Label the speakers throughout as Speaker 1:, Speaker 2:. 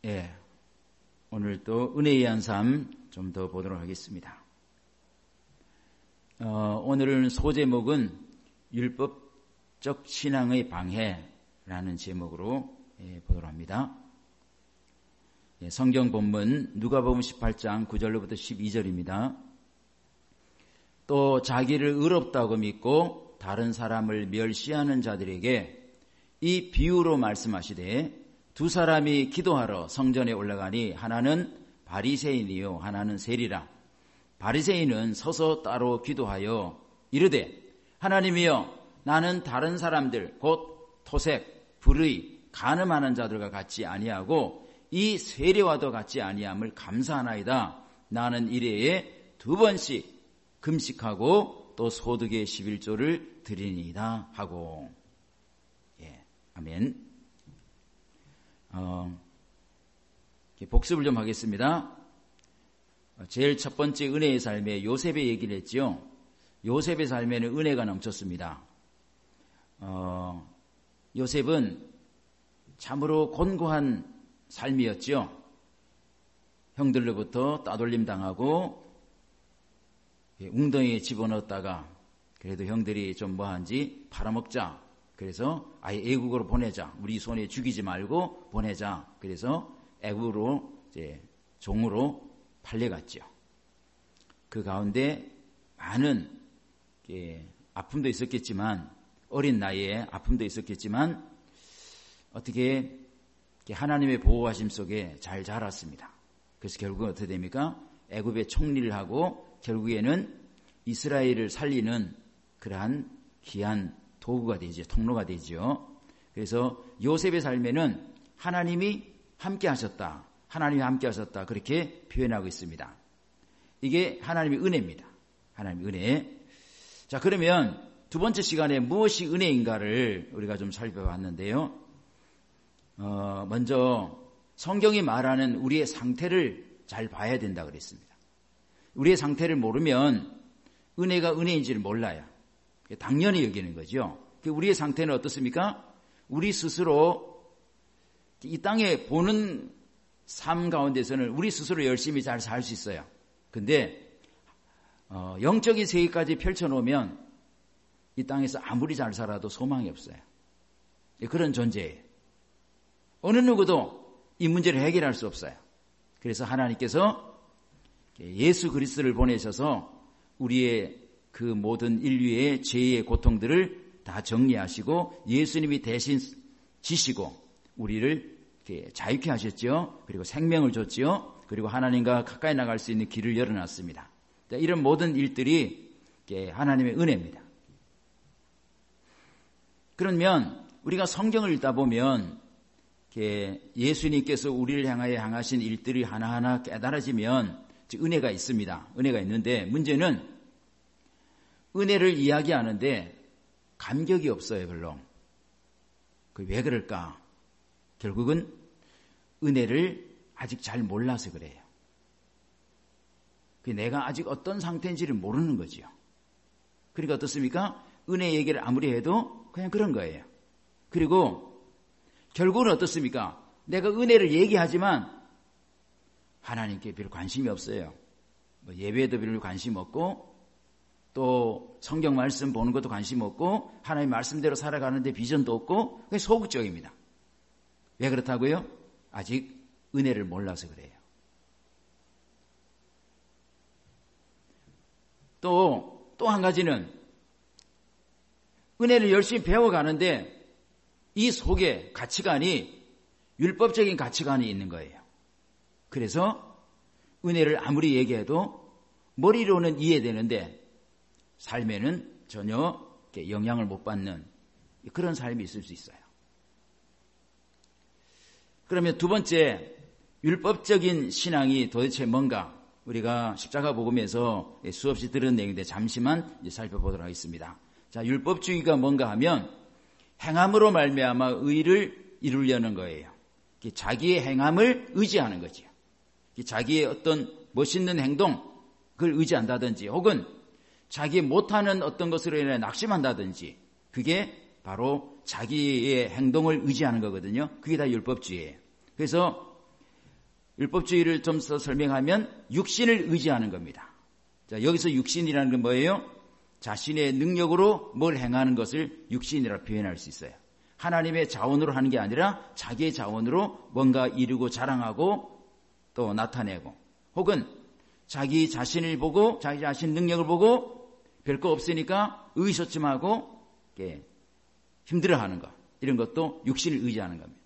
Speaker 1: 예, 오늘 또 은혜의 한 삶 좀 더 보도록 하겠습니다. 오늘 소제목은 율법적 신앙의 방해라는 제목으로 보도록 합니다. 성경 본문 누가복음 18장 9절로부터 12절입니다. 또 자기를 의롭다고 믿고 다른 사람을 멸시하는 자들에게 이 비유로 말씀하시되 두 사람이 기도하러 성전에 올라가니 하나는 바리새인이요 하나는 세리라. 바리새인은 서서 따로 기도하여 이르되 하나님이여 나는 다른 사람들 곧 토색, 불의, 간음하는 자들과 같이 아니하고 이 세리와도 같이 아니함을 감사하나이다. 나는 일회에 2번씩 금식하고 또 소득의 11조를 드리니이다 하고. 아멘. 복습을 좀 하겠습니다. 제일 첫 번째 은혜의 삶에 요셉의 얘기를 했죠. 요셉의 삶에는 은혜가 넘쳤습니다. 요셉은 참으로 곤고한 삶이었죠. 형들로부터 따돌림 당하고 웅덩이에 집어넣었다가 그래도 형들이 좀 뭐한지 팔아먹자. 그래서 아예 애국으로 보내자. 우리 손에 죽이지 말고 보내자. 그래서 애국으로 이제 종으로 팔려갔죠. 그 가운데 많은 아픔도 있었겠지만 어린 나이에 아픔도 있었겠지만 어떻게 하나님의 보호하심 속에 잘 자랐습니다. 그래서 결국은 어떻게 됩니까? 애굽의 총리를 하고 결국에는 이스라엘을 살리는 그러한 귀한 도구가 되죠. 통로가 되죠. 그래서 요셉의 삶에는 하나님이 함께 하셨다. 하나님이 함께 하셨다. 그렇게 표현하고 있습니다. 이게 하나님의 은혜입니다. 하나님의 은혜. 자, 그러면 두 번째 시간에 무엇이 은혜인가를 우리가 좀 살펴봤는데요. 먼저 성경이 말하는 우리의 상태를 잘 봐야 된다 그랬습니다. 우리의 상태를 모르면 은혜가 은혜인지를 몰라요. 당연히 여기는 거죠. 우리의 상태는 어떻습니까? 우리 스스로 이 땅에 보는 삶 가운데서는 우리 스스로 열심히 잘 살 수 있어요. 근데 영적인 세계까지 펼쳐놓으면 이 땅에서 아무리 잘 살아도 소망이 없어요. 그런 존재예요. 어느 누구도 이 문제를 해결할 수 없어요. 그래서 하나님께서 예수 그리스도를 보내셔서 우리의 그 모든 인류의 죄의 고통들을 다 정리하시고 예수님이 대신 지시고 우리를 자유케 하셨죠. 그리고 생명을 줬죠. 그리고 하나님과 가까이 나갈 수 있는 길을 열어놨습니다. 이런 모든 일들이 하나님의 은혜입니다. 그러면 우리가 성경을 읽다 보면 예수님께서 우리를 향하여 향하신 일들이 하나하나 깨달아지면 은혜가 있습니다. 은혜가 있는데 문제는 은혜를 이야기하는데 감격이 없어요. 별로. 왜 그럴까? 결국은 은혜를 아직 잘 몰라서 그래요. 내가 아직 어떤 상태인지를 모르는 거죠. 그러니까 어떻습니까? 은혜 얘기를 아무리 해도 그냥 그런 거예요. 그리고 결국은 어떻습니까? 내가 은혜를 얘기하지만 하나님께 별 관심이 없어요. 예배에도 별 관심 없고 또 성경 말씀 보는 것도 관심 없고 하나님 말씀대로 살아가는데 비전도 없고 그게 소극적입니다. 왜 그렇다고요? 아직 은혜를 몰라서 그래요. 또 한 가지는 은혜를 열심히 배워가는데 이 속에 가치관이 율법적인 가치관이 있는 거예요. 그래서 은혜를 아무리 얘기해도 머리로는 이해되는데 삶에는 전혀 영향을 못 받는 그런 삶이 있을 수 있어요. 그러면 두 번째, 율법적인 신앙이 도대체 뭔가? 우리가 십자가 복음에서 수없이 들은 내용인데 잠시만 살펴보도록 하겠습니다. 자, 율법주의가 뭔가 하면 행함으로 말미암아 의를 이루려는 거예요. 자기의 행함을 의지하는 거죠. 자기의 어떤 멋있는 행동, 그걸 의지한다든지 혹은 자기 못하는 어떤 것으로 인해 낙심한다든지 그게 바로 자기의 행동을 의지하는 거거든요. 그게 다 율법주의예요. 그래서 율법주의를 좀 더 설명하면 육신을 의지하는 겁니다. 자, 여기서 육신이라는 건 뭐예요? 자신의 능력으로 뭘 행하는 것을 육신이라고 표현할 수 있어요. 하나님의 자원으로 하는 게 아니라 자기의 자원으로 뭔가 이루고 자랑하고 또 나타내고, 혹은 자기 자신을 보고 자기 자신 능력을 보고 별거 없으니까 의기소침하고 힘들어하는 것, 이런 것도 육신을 의지하는 겁니다.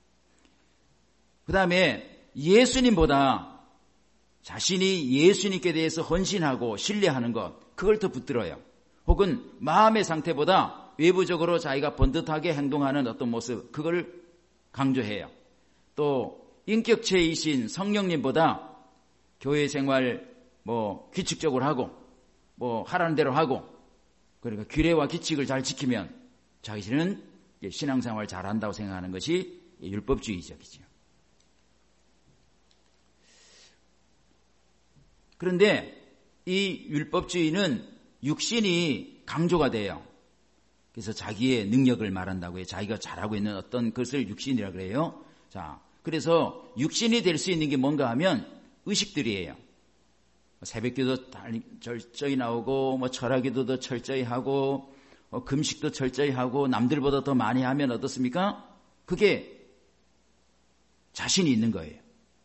Speaker 1: 그 다음에 예수님보다 자신이 예수님께 대해서 헌신하고 신뢰하는 것, 그걸 더 붙들어요. 혹은 마음의 상태보다 외부적으로 자기가 번듯하게 행동하는 어떤 모습, 그걸 강조해요. 또 인격체이신 성령님보다 교회 생활 규칙적으로 하고 하라는 대로 하고, 그러니까 규례와 규칙을 잘 지키면 자기는 신앙생활 잘한다고 생각하는 것이 율법주의적이죠. 그런데 이 율법주의는 육신이 강조가 돼요. 그래서 자기의 능력을 말한다고 해요. 자기가 잘하고 있는 어떤 것을 육신이라 그래요. 자, 그래서 육신이 될 수 있는 게 뭔가 하면 의식들이에요. 새벽기도 철저히 나오고, 철학기도도 철저히 하고, 금식도 철저히 하고, 남들보다 더 많이 하면 어떻습니까? 그게 자신이 있는 거예요.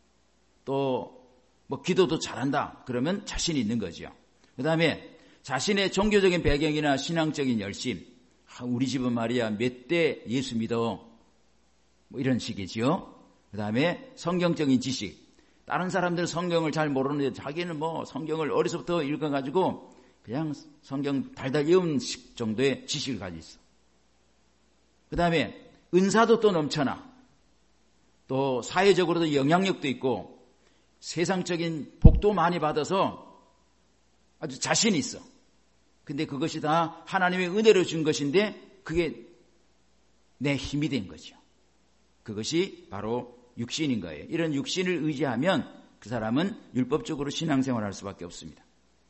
Speaker 1: 또 기도도 잘한다 그러면 자신이 있는 거죠. 그 다음에 자신의 종교적인 배경이나 신앙적인 열심, 우리 집은 말이야 몇 대 예수 믿어, 이런 식이지요. 그 다음에 성경적인 지식, 다른 사람들은 성경을 잘 모르는데 자기는 성경을 어려서부터 읽어가지고 그냥 성경 달달 외운 정도의 지식을 가지고 있어. 그 다음에 은사도 또 넘쳐나, 또 사회적으로도 영향력도 있고 세상적인 복도 많이 받아서 아주 자신이 있어. 근데 그것이 다 하나님의 은혜로 준 것인데 그게 내 힘이 된 거죠. 그것이 바로 육신인 거예요. 이런 육신을 의지하면 그 사람은 율법적으로 신앙생활을 할 수밖에 없습니다.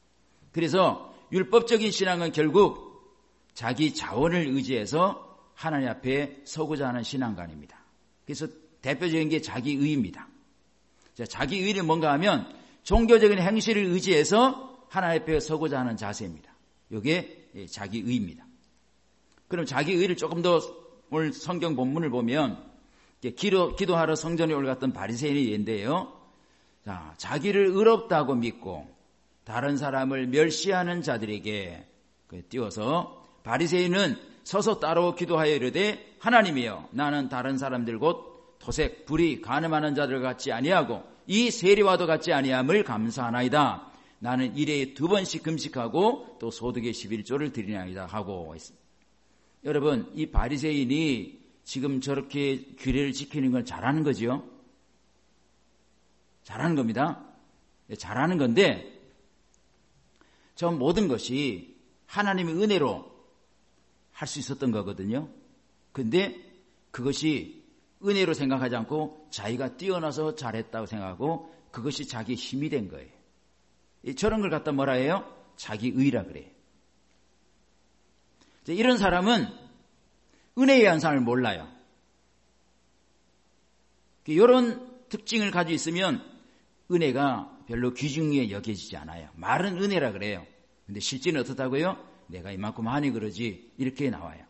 Speaker 1: 그래서 율법적인 신앙은 결국 자기 자원을 의지해서 하나님 앞에 서고자 하는 신앙관입니다. 그래서 대표적인 게 자기의입니다. 자기의는 뭔가 하면 종교적인 행실을 의지해서 하나님 앞에 서고자 하는 자세입니다. 이게 자기의입니다. 그럼 자기의를 조금 더 오늘 성경 본문을 보면 기도하러 성전에 올랐던 바리새인의 예인데요. 자, 자기를 의롭다고 믿고 다른 사람을 멸시하는 자들에게 띄워서 바리새인은 서서 따로 기도하여 이르되 하나님이여 나는 다른 사람들 곧 토색, 불의, 간음하는 자들 같지 아니하고 이 세리와도 같지 아니함을 감사하나이다. 나는 일에 2번씩 금식하고 또 소득의 11조를 드리나이다 하고 있습니다. 여러분, 이 바리새인이 지금 저렇게 규례를 지키는 건 잘하는 거죠. 잘하는 겁니다. 잘하는 건데 저 모든 것이 하나님의 은혜로 할 수 있었던 거거든요. 근데 그것이 은혜로 생각하지 않고 자기가 뛰어나서 잘했다고 생각하고 그것이 자기 힘이 된 거예요. 저런 걸 갖다 뭐라 해요? 자기의라 그래요. 이런 사람은 은혜의 현상을 몰라요. 이런 특징을 가지고 있으면 은혜가 별로 귀중하게 여겨지지 않아요. 말은 은혜라 그래요. 근데 실제는 어떻다고요? 내가 이만큼 하니 그러지, 이렇게 나와요.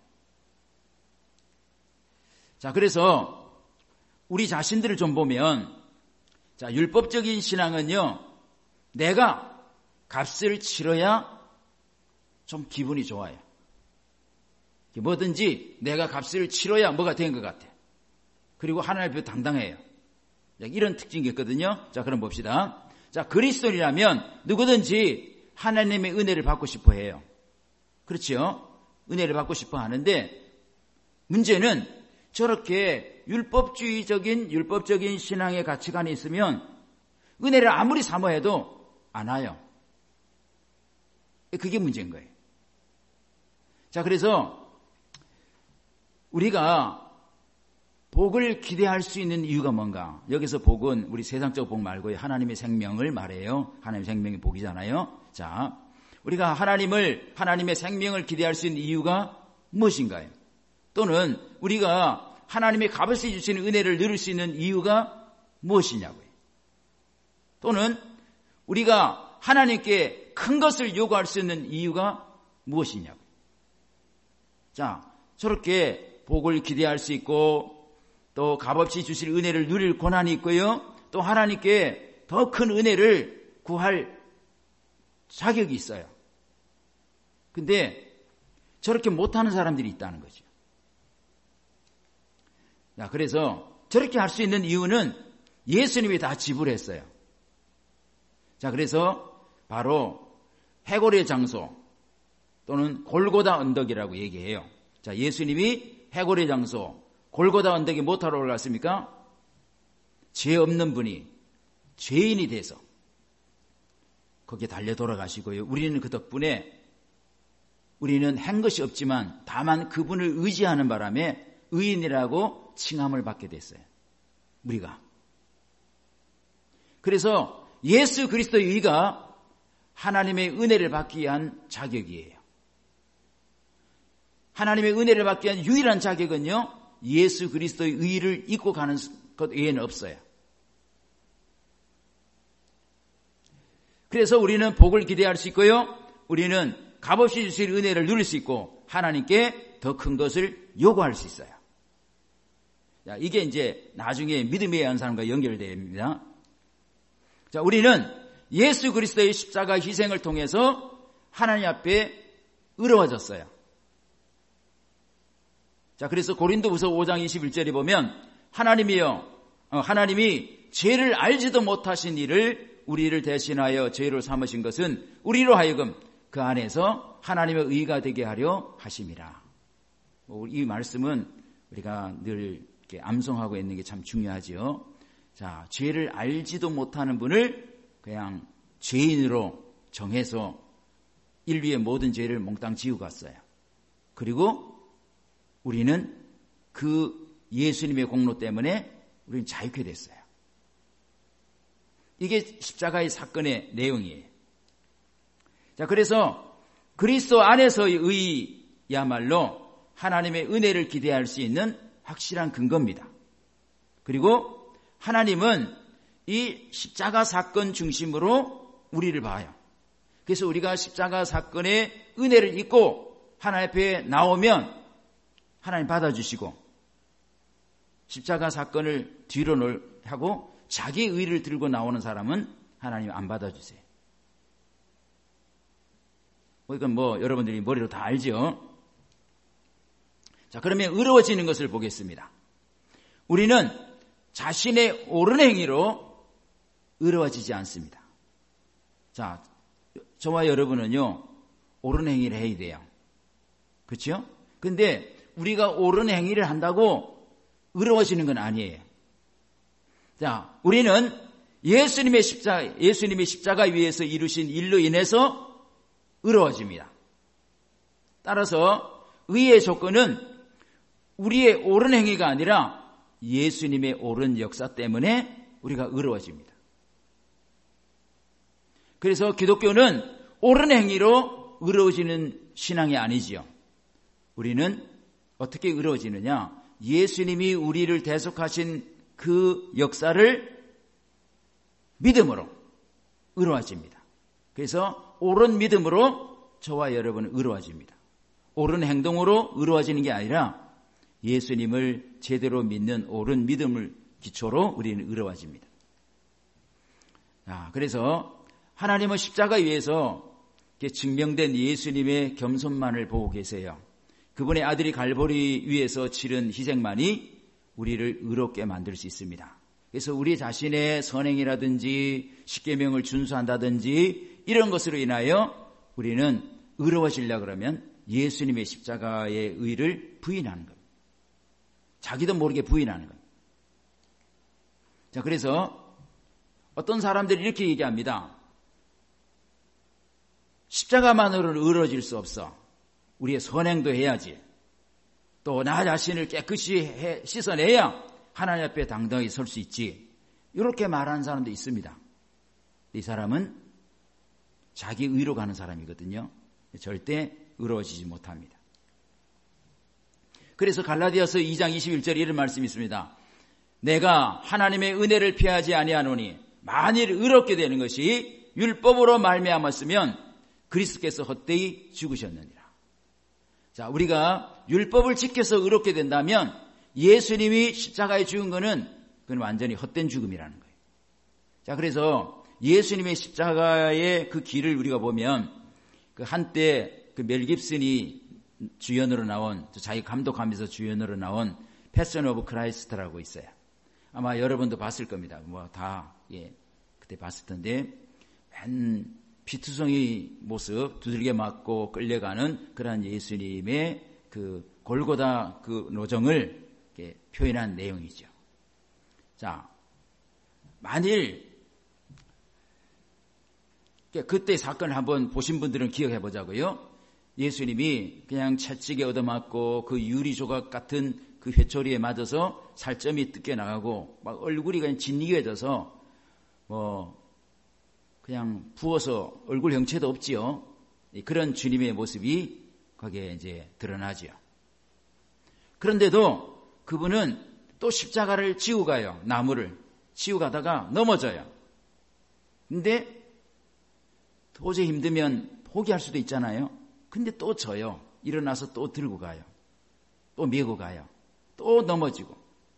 Speaker 1: 자, 그래서 우리 자신들을 좀 보면, 자, 율법적인 신앙은요, 내가 값을 치러야 좀 기분이 좋아요. 뭐든지 내가 값을 치러야 뭐가 된 것 같아. 그리고 하나님 앞에 당당해요. 이런 특징이 있거든요. 자, 그럼 봅시다. 자, 그리스도인이라면 누구든지 하나님의 은혜를 받고 싶어 해요. 그렇죠? 은혜를 받고 싶어 하는데 문제는 저렇게 율법적인 신앙의 가치관이 있으면 은혜를 아무리 사모해도 안 와요. 그게 문제인 거예요. 자, 그래서 우리가 복을 기대할 수 있는 이유가 뭔가? 여기서 복은 우리 세상적 복 말고 하나님의 생명을 말해요. 하나님의 생명이 복이잖아요. 자, 우리가 하나님의 생명을 기대할 수 있는 이유가 무엇인가요? 또는 우리가 하나님의 값없이 주시는 은혜를 누릴 수 있는 이유가 무엇이냐고요. 또는 우리가 하나님께 큰 것을 요구할 수 있는 이유가 무엇이냐고. 자, 저렇게 복을 기대할 수 있고 또 값없이 주실 은혜를 누릴 권한이 있고요. 또 하나님께 더 큰 은혜를 구할 자격이 있어요. 근데 저렇게 못하는 사람들이 있다는 거죠. 자, 그래서 저렇게 할 수 있는 이유는 예수님이 다 지불했어요. 자, 그래서 바로 해골의 장소 또는 골고다 언덕이라고 얘기해요. 자, 예수님이 해골의 장소 골고다 언덕에 못하러 올랐습니까? 죄 없는 분이 죄인이 돼서 거기에 달려 돌아가시고요. 우리는 그 덕분에 우리는 한 것이 없지만 다만 그분을 의지하는 바람에 의인이라고 칭함을 받게 됐어요. 우리가. 그래서 예수 그리스도의 의가 하나님의 은혜를 받기 위한 자격이에요. 하나님의 은혜를 받기 위한 유일한 자격은요, 예수 그리스도의 의를 입고 가는 것 외에는 없어요. 그래서 우리는 복을 기대할 수 있고요, 우리는 값없이 주실 은혜를 누릴 수 있고 하나님께 더 큰 것을 요구할 수 있어요. 자, 이게 이제 나중에 믿음의 연산과 연결됩니다. 자, 우리는 예수 그리스도의 십자가 희생을 통해서 하나님 앞에 의로워졌어요. 자, 그래서 고린도후서 5장 21절에 보면 하나님이 죄를 알지도 못하신 이를 우리를 대신하여 죄로 삼으신 것은 우리로 하여금 그 안에서 하나님의 의가 되게 하려 하심이라. 이 말씀은 우리가 늘 이렇게 암송하고 있는 게 참 중요하죠. 자, 죄를 알지도 못하는 분을 그냥 죄인으로 정해서 인류의 모든 죄를 몽땅 지우고 갔어요. 그리고 우리는 그 예수님의 공로 때문에 우리는 자유케 됐어요. 이게 십자가의 사건의 내용이에요. 자, 그래서 그리스도 안에서의 의야말로 하나님의 은혜를 기대할 수 있는 확실한 근거입니다. 그리고 하나님은 이 십자가 사건 중심으로 우리를 봐요. 그래서 우리가 십자가 사건의 은혜를 입고 하나님 앞에 나오면 하나님 받아주시고, 십자가 사건을 뒤로 하고 자기 의를 들고 나오는 사람은 하나님 안 받아주세요. 이건 여러분들이 머리로 다 알죠. 자, 그러면 의로워지는 것을 보겠습니다. 우리는 자신의 옳은 행위로 의로워지지 않습니다. 자, 저와 여러분은요, 옳은 행위를 해야 돼요. 그렇죠? 근데 우리가 옳은 행위를 한다고 의로워지는 건 아니에요. 자, 우리는 예수님의 십자가 위에서 이루신 일로 인해서 의로워집니다. 따라서 의의 조건은 우리의 옳은 행위가 아니라 예수님의 옳은 역사 때문에 우리가 의로워집니다. 그래서 기독교는 옳은 행위로 의로워지는 신앙이 아니지요. 우리는 어떻게 의로워지느냐? 예수님이 우리를 대속하신 그 역사를 믿음으로 의로워집니다. 그래서 옳은 믿음으로 저와 여러분은 의로워집니다. 옳은 행동으로 의로워지는 게 아니라 예수님을 제대로 믿는 옳은 믿음을 기초로 우리는 의로워집니다. 그래서 하나님은 십자가 위에서 증명된 예수님의 겸손만을 보고 계세요. 그분의 아들이 갈보리 위에서 치른 희생만이 우리를 의롭게 만들 수 있습니다. 그래서 우리 자신의 선행이라든지 십계명을 준수한다든지 이런 것으로 인하여 우리는 의로워지려고 그러면 예수님의 십자가의 의를 부인하는 겁니다. 자기도 모르게 부인하는 거예요. 자, 그래서 어떤 사람들이 이렇게 얘기합니다. 십자가만으로는 의로워질 수 없어. 우리의 선행도 해야지. 또 나 자신을 깨끗이 씻어내야 하나님 앞에 당당히 설 수 있지. 이렇게 말하는 사람도 있습니다. 이 사람은 자기 의로 가는 사람이거든요. 절대 의로워지지 못합니다. 그래서 갈라디아서 2장 21절에 이런 말씀이 있습니다. 내가 하나님의 은혜를 피하지 아니하노니 만일 의롭게 되는 것이 율법으로 말미암았으면 그리스도께서 헛되이 죽으셨느니라. 자, 우리가 율법을 지켜서 의롭게 된다면 예수님이 십자가에 죽은 것은 그건 완전히 헛된 죽음이라는 거예요. 자, 그래서 예수님의 십자가의 그 길을 우리가 보면 그 한때 그 멜 깁슨이 주연으로 나온, 자기 감독하면서 주연으로 나온 패션 오브 크라이스트라고 있어요. 아마 여러분도 봤을 겁니다. 그때 봤을 텐데, 맨 피투성이 모습, 두들겨 맞고 끌려가는 그러한 예수님의 그 골고다 그 노정을 표현한 내용이죠. 자, 만일 그때 사건을 한번 보신 분들은 기억해 보자고요. 예수님이 그냥 채찍에 얻어맞고 그 유리 조각 같은 그 회초리에 맞아서 살점이 뜯겨 나가고 막 얼굴이 그냥 진이겨져서 그냥 부어서 얼굴 형체도 없지요. 그런 주님의 모습이 거기에 이제 드러나지요. 그런데도 그분은 또 십자가를 지고 가요. 나무를 지고 가다가 넘어져요. 근데 도저히 힘들면 포기할 수도 있잖아요. 근데 또 져요. 일어나서 또 들고 가요. 또 메고 가요. 또 넘어지고.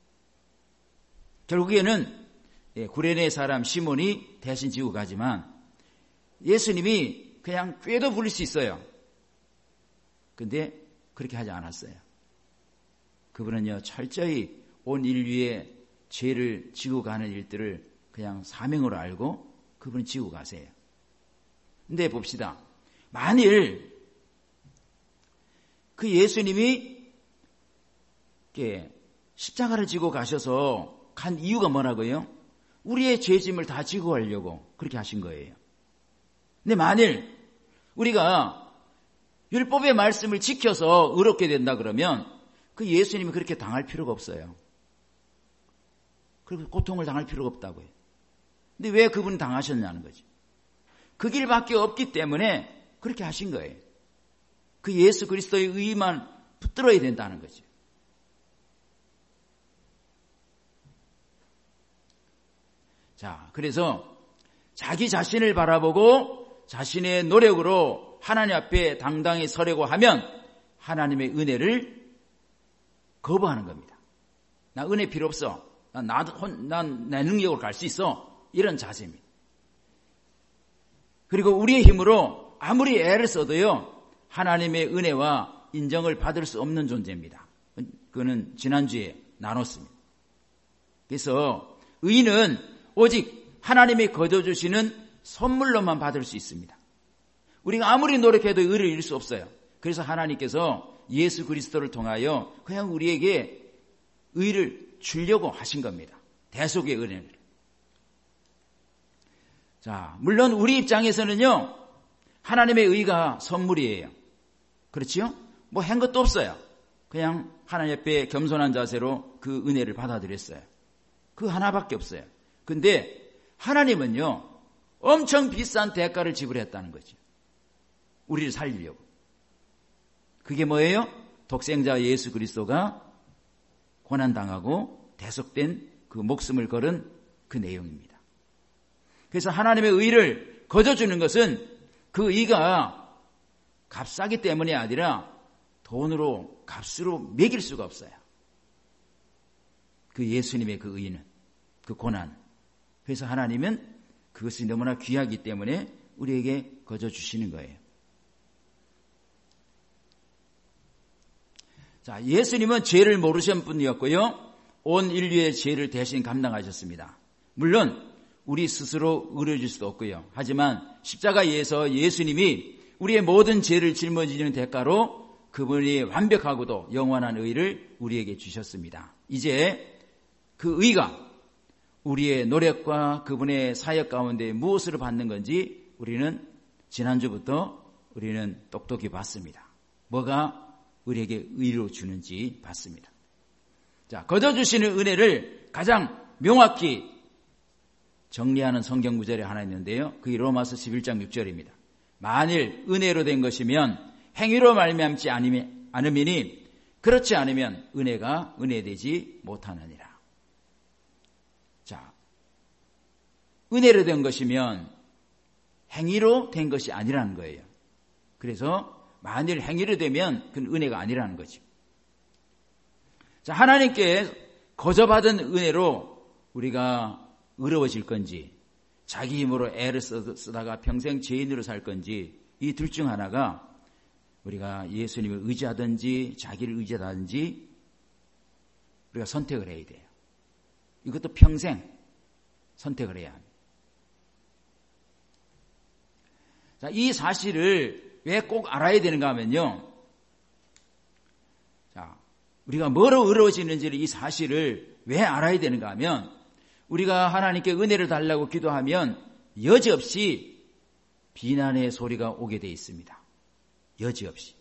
Speaker 1: 결국에는 구레네 사람 시몬이 대신 지고 가지만 예수님이 그냥 꾀도 부릴 수 있어요. 근데 그렇게 하지 않았어요. 그분은요, 철저히 온 인류의 죄를 지고 가는 일들을 그냥 사명으로 알고 그분은 지고 가세요. 근데 봅시다. 만일 그 예수님이 십자가를 지고 가셔서 간 이유가 뭐라고요? 우리의 죄짐을 다 지고 가려고 그렇게 하신 거예요. 근데 만일 우리가 율법의 말씀을 지켜서 의롭게 된다 그러면 그 예수님이 그렇게 당할 필요가 없어요. 그리고 고통을 당할 필요가 없다고요. 근데 왜 그분이 당하셨냐는 거지. 그 길밖에 없기 때문에 그렇게 하신 거예요. 그 예수 그리스도의 의만 붙들어야 된다는 거죠. 자, 그래서 자기 자신을 바라보고 자신의 노력으로 하나님 앞에 당당히 서려고 하면 하나님의 은혜를 거부하는 겁니다. 나 은혜 필요 없어. 난 내 능력으로 갈 수 있어. 이런 자세입니다. 그리고 우리의 힘으로 아무리 애를 써도요, 하나님의 은혜와 인정을 받을 수 없는 존재입니다. 그거는 지난주에 나눴습니다. 그래서 의인은 오직 하나님이 거둬주시는 선물로만 받을 수 있습니다. 우리가 아무리 노력해도 의를 이룰 수 없어요. 그래서 하나님께서 예수 그리스도를 통하여 그냥 우리에게 의를 주려고 하신 겁니다. 대속의 은혜를. 자, 물론 우리 입장에서는요, 하나님의 의가 선물이에요. 그렇지요? 뭐 한 것도 없어요. 그냥 하나님 앞에 겸손한 자세로 그 은혜를 받아들였어요. 그 하나밖에 없어요. 근데 하나님은요, 엄청 비싼 대가를 지불했다는 거죠. 우리를 살리려고. 그게 뭐예요? 독생자 예수 그리스도가 고난당하고 대속된 그 목숨을 걸은 그 내용입니다. 그래서 하나님의 의를 거둬주는 것은 그 의가 값싸기 때문이 아니라 돈으로 값으로 매길 수가 없어요. 그 예수님의 그 의는, 그 고난. 그래서 하나님은 그것이 너무나 귀하기 때문에 우리에게 거둬주시는 거예요. 자, 예수님은 죄를 모르신 분이었고요. 온 인류의 죄를 대신 감당하셨습니다. 물론 우리 스스로 의로워질 수도 없고요. 하지만 십자가에서 예수님이 우리의 모든 죄를 짊어지는 대가로 그분이 완벽하고도 영원한 의를 우리에게 주셨습니다. 이제 그 의가 우리의 노력과 그분의 사역 가운데 무엇으로 받는 건지 우리는 지난주부터 우리는 똑똑히 봤습니다. 뭐가 우리에게 의로 주는지 봤습니다. 자, 거둬주시는 은혜를 가장 명확히 정리하는 성경 구절이 하나 있는데요. 그게 로마서 11장 6절입니다. 만일 은혜로 된 것이면 행위로 말미암지 않음이니 그렇지 않으면 은혜가 은혜되지 못하느니라. 자, 은혜로 된 것이면 행위로 된 것이 아니라는 거예요. 그래서 만일 행위로 되면 그건 은혜가 아니라는 거죠. 자, 하나님께 거저받은 은혜로 우리가 의로워질 건지, 자기 힘으로 애를 쓰다가 평생 죄인으로 살 건지, 이 둘 중 하나가 우리가 예수님을 의지하든지 자기를 의지하든지 우리가 선택을 해야 돼요. 이것도 평생 선택을 해야 합니다. 자, 이 사실을 왜 꼭 알아야 되는가 하면요. 자, 우리가 뭐로 의로워지는지를 이 사실을 왜 알아야 되는가 하면 우리가 하나님께 은혜를 달라고 기도하면 여지없이 비난의 소리가 오게 돼 있습니다. 여지없이.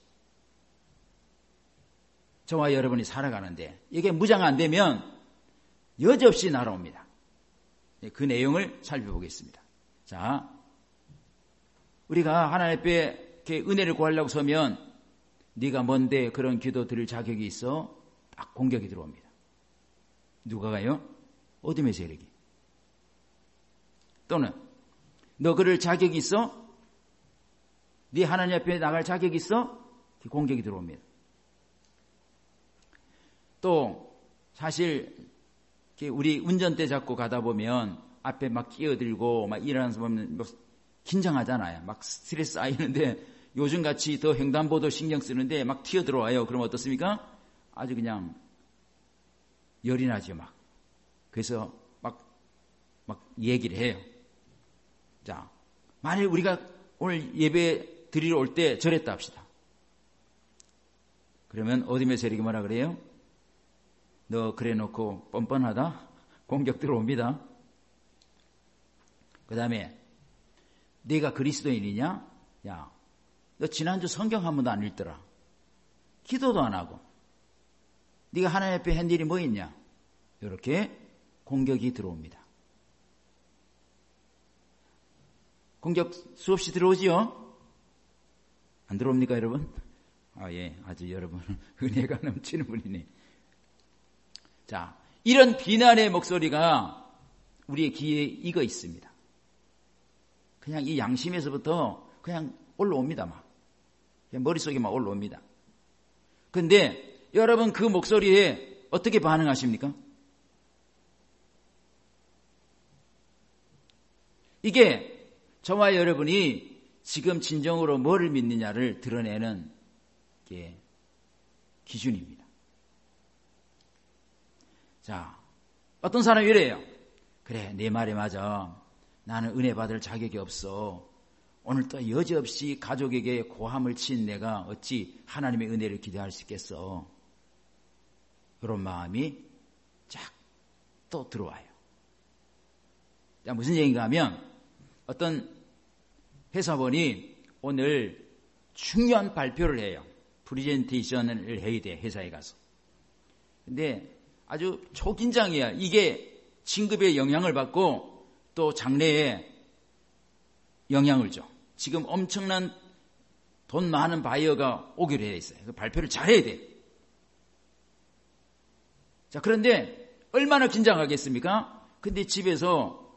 Speaker 1: 저와 여러분이 살아가는데 이게 무장 안 되면 여지없이 날아옵니다. 그 내용을 살펴보겠습니다. 자, 우리가 하나님 앞에 이렇게 은혜를 구하려고 서면 네가 뭔데 그런 기도 드릴 자격이 있어? 딱 공격이 들어옵니다. 누가가요? 어둠의 세력이. 또는 너 그럴 자격이 있어? 네 하나님 앞에 나갈 자격이 있어? 공격이 들어옵니다. 또 사실 우리 운전대 잡고 가다 보면 앞에 막 끼어들고 막 일하는 사람 보면 긴장하잖아요. 막 스트레스 쌓이는데 요즘같이 더 횡단보도 신경 쓰는데 막 튀어들어와요. 그럼 어떻습니까? 아주 그냥 열이 나죠. 막. 그래서 막 얘기를 해요. 자, 만일 우리가 오늘 예배 드리러 올 때 저랬다 합시다. 그러면 어둠의 세력이 뭐라 그래요? 너 그래 놓고 뻔뻔하다? 공격 들어옵니다. 그 다음에 네가 그리스도인이냐? 야, 너 지난주 성경 한 번도 안 읽더라. 기도도 안 하고. 네가 하나님 앞에 한 일이 뭐 있냐? 이렇게 공격이 들어옵니다. 공격 수없이 들어오지요? 안 들어옵니까, 여러분? 아, 예, 아주 여러분 은혜가 넘치는 분이네. 자, 이런 비난의 목소리가 우리의 귀에 익어 있습니다. 그냥 이 양심에서부터 그냥 올라옵니다, 막. 그냥 머릿속에 막 올라옵니다. 근데 여러분 그 목소리에 어떻게 반응하십니까? 이게 저와 여러분이 지금 진정으로 뭐를 믿느냐를 드러내는 게 기준입니다. 자, 어떤 사람이 이래요. 그래, 내 말이 맞아. 나는 은혜 받을 자격이 없어. 오늘 또 여지없이 가족에게 고함을 친 내가 어찌 하나님의 은혜를 기대할 수 있겠어. 그런 마음이 쫙 또 들어와요. 자, 무슨 얘기인가 하면 어떤 회사원이 오늘 중요한 발표를 해요. 프리젠테이션을 해야 돼, 회사에 가서. 근데 아주 초긴장이야. 이게 진급에 영향을 받고 또 장래에 영향을 줘. 지금 엄청난 돈 많은 바이어가 오기로 해 있어요. 그 발표를 잘해야 돼. 자, 그런데 얼마나 긴장하겠습니까? 근데 집에서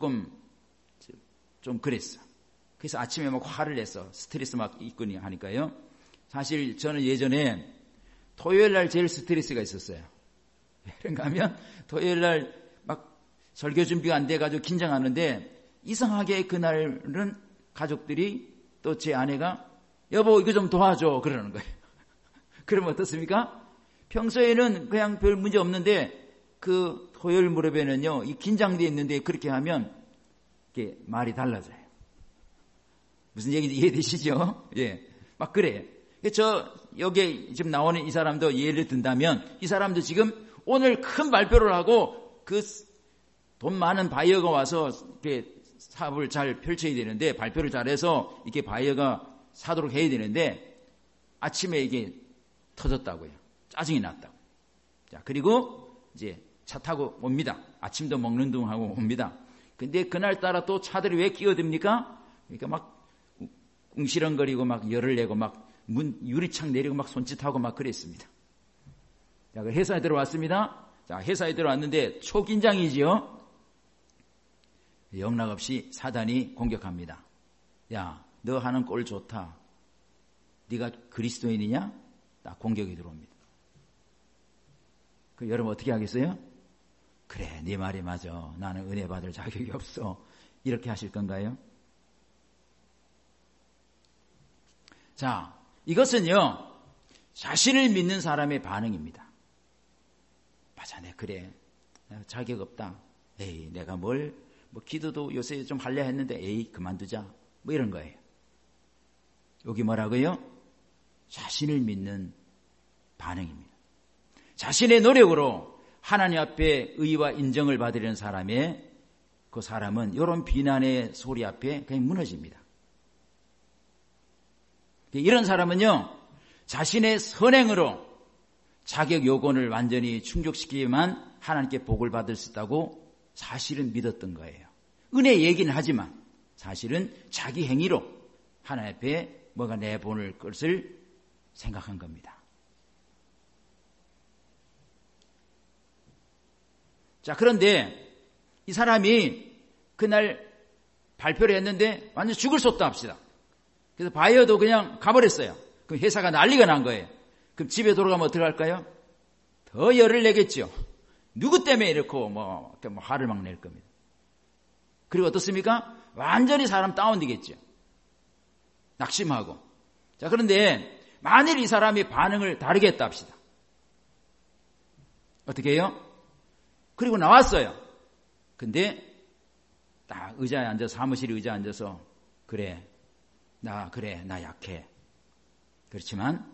Speaker 1: 좀 그랬어. 그래서 아침에 막 화를 냈어. 스트레스 막 있거니 하니까요. 사실 저는 예전에 토요일 날 제일 스트레스가 있었어요. 그런가 하면 토요일 날 막 설교 준비가 안 돼가지고 긴장하는데 이상하게 그날은 가족들이 또 제 아내가 여보 이거 좀 도와줘 그러는 거예요. 그러면 어떻습니까? 평소에는 그냥 별 문제 없는데 그 토요일 무렵에는요 이 긴장돼 있는데 그렇게 하면 이렇게 말이 달라져요. 무슨 얘기인지 이해되시죠? 예, 막 그래. 여기 지금 나오는 이 사람도 예를 든다면 이 사람도 지금 오늘 큰 발표를 하고 그 돈 많은 바이어가 와서 이렇게 사업을 잘 펼쳐야 되는데 발표를 잘해서 이렇게 바이어가 사도록 해야 되는데 아침에 이게 터졌다고요. 짜증이 났다고. 자, 그리고 이제 차 타고 옵니다. 아침도 먹는 둥 하고 옵니다. 근데 그날따라 또 차들이 왜 끼어듭니까? 그러니까 막 웅시렁거리고 막 열을 내고 막 문 유리창 내리고 막 손짓하고 막 그랬습니다. 자, 그 회사에 들어왔습니다. 자, 회사에 들어왔는데 초긴장이지요. 영락없이 사단이 공격합니다. 야, 너 하는 꼴 좋다. 네가 그리스도인이냐? 딱 공격이 들어옵니다. 그 여러분 어떻게 하겠어요? 그래, 네 말이 맞아. 나는 은혜 받을 자격이 없어. 이렇게 하실 건가요? 자, 이것은요, 자신을 믿는 사람의 반응입니다. 맞아, 내 그래. 자격 없다. 에이, 내가 기도도 요새 좀 하려 했는데, 에이, 그만두자. 뭐 이런 거예요. 여기 뭐라고요? 자신을 믿는 반응입니다. 자신의 노력으로 하나님 앞에 의와 인정을 받으려는 그 사람은 이런 비난의 소리 앞에 그냥 무너집니다. 이런 사람은요, 자신의 선행으로 자격 요건을 완전히 충족시키기만 하나님께 복을 받을 수 있다고 사실은 믿었던 거예요. 은혜 얘기는 하지만 사실은 자기 행위로 하나님 앞에 뭐가 내보낼 것을 생각한 겁니다. 자, 그런데 이 사람이 그날 발표를 했는데 완전 죽을 쏟다 합시다. 그래서 바이어도 그냥 가버렸어요. 그럼 회사가 난리가 난 거예요. 그럼 집에 돌아가면 어떻게 할까요? 더 열을 내겠죠. 누구 때문에 이렇게 화를 막 낼 겁니다. 그리고 어떻습니까? 완전히 사람 다운되겠죠. 낙심하고. 자, 그런데 만일 이 사람이 반응을 다르게 했다 합시다. 어떻게 해요? 그리고 나왔어요. 근데 딱 의자에 앉아서, 사무실 의자에 앉아서 그래, 나 약해. 그렇지만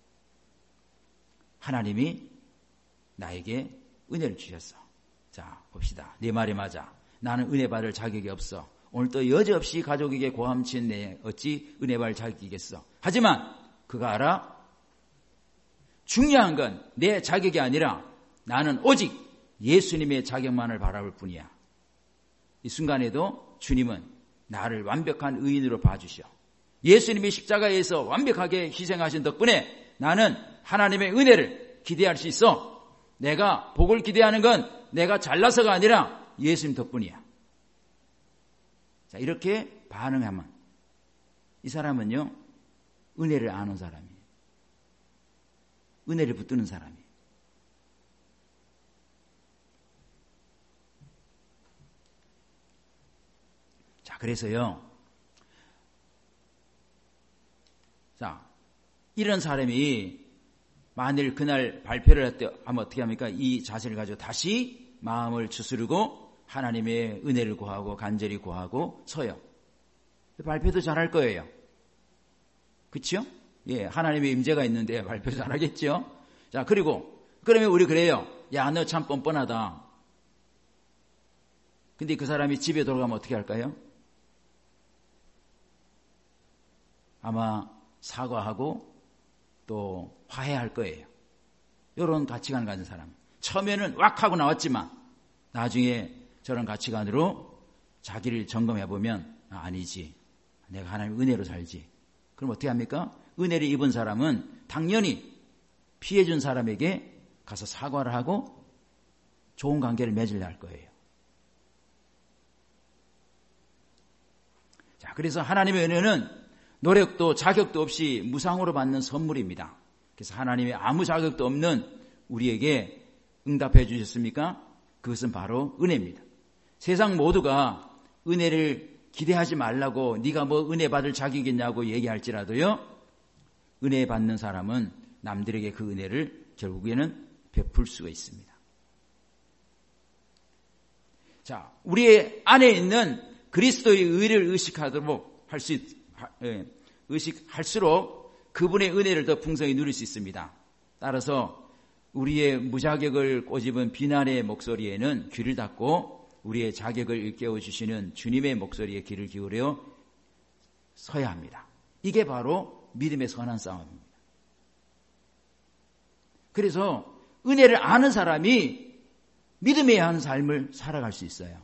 Speaker 1: 하나님이 나에게 은혜를 주셨어. 자, 봅시다. 네 말이 맞아. 나는 은혜 받을 자격이 없어. 오늘 또 여지없이 가족에게 고함친 내 어찌 은혜 받을 자격이겠어. 하지만 그가 알아? 중요한 건 내 자격이 아니라 나는 오직 예수님의 자격만을 바라볼 뿐이야. 이 순간에도 주님은 나를 완벽한 의인으로 봐주셔. 예수님이 십자가에서 완벽하게 희생하신 덕분에 나는 하나님의 은혜를 기대할 수 있어. 내가 복을 기대하는 건 내가 잘나서가 아니라 예수님 덕분이야. 자, 이렇게 반응하면 이 사람은요, 은혜를 아는 사람이에요. 은혜를 붙드는 사람이에요. 자, 그래서요, 자, 이런 사람이 만일 그날 발표를 할 때 하면 어떻게 합니까? 이 자세를 가지고 다시 마음을 추스르고 하나님의 은혜를 구하고 간절히 구하고 서요. 발표도 잘할 거예요. 그렇죠? 예, 하나님의 임재가 있는데 발표 잘하겠죠? 자, 그러면 우리 그래요. 야, 너 참 뻔뻔하다. 근데 그 사람이 집에 돌아가면 어떻게 할까요? 아마 사과하고 또 화해할 거예요. 이런 가치관을 가진 사람. 처음에는 왁 하고 나왔지만 나중에 저런 가치관으로 자기를 점검해보면 아니지. 내가 하나님의 은혜로 살지. 그럼 어떻게 합니까? 은혜를 입은 사람은 당연히 피해준 사람에게 가서 사과를 하고 좋은 관계를 맺으려 할 거예요. 자, 그래서 하나님의 은혜는 노력도 자격도 없이 무상으로 받는 선물입니다. 그래서 하나님의 아무 자격도 없는 우리에게 응답해 주셨습니까? 그것은 바로 은혜입니다. 세상 모두가 은혜를 기대하지 말라고 네가 뭐 은혜 받을 자격이 있냐고 얘기할지라도요, 은혜 받는 사람은 남들에게 그 은혜를 결국에는 베풀 수가 있습니다. 자, 우리의 안에 있는 그리스도의 의를 의식하도록 의식할수록 그분의 은혜를 더 풍성히 누릴 수 있습니다. 따라서 우리의 무자격을 꼬집은 비난의 목소리에는 귀를 닫고 우리의 자격을 일깨워 주시는 주님의 목소리에 귀를 기울여 서야 합니다. 이게 바로 믿음의 선한 싸움입니다. 그래서 은혜를 아는 사람이 믿음에 하는 삶을 살아갈 수 있어요.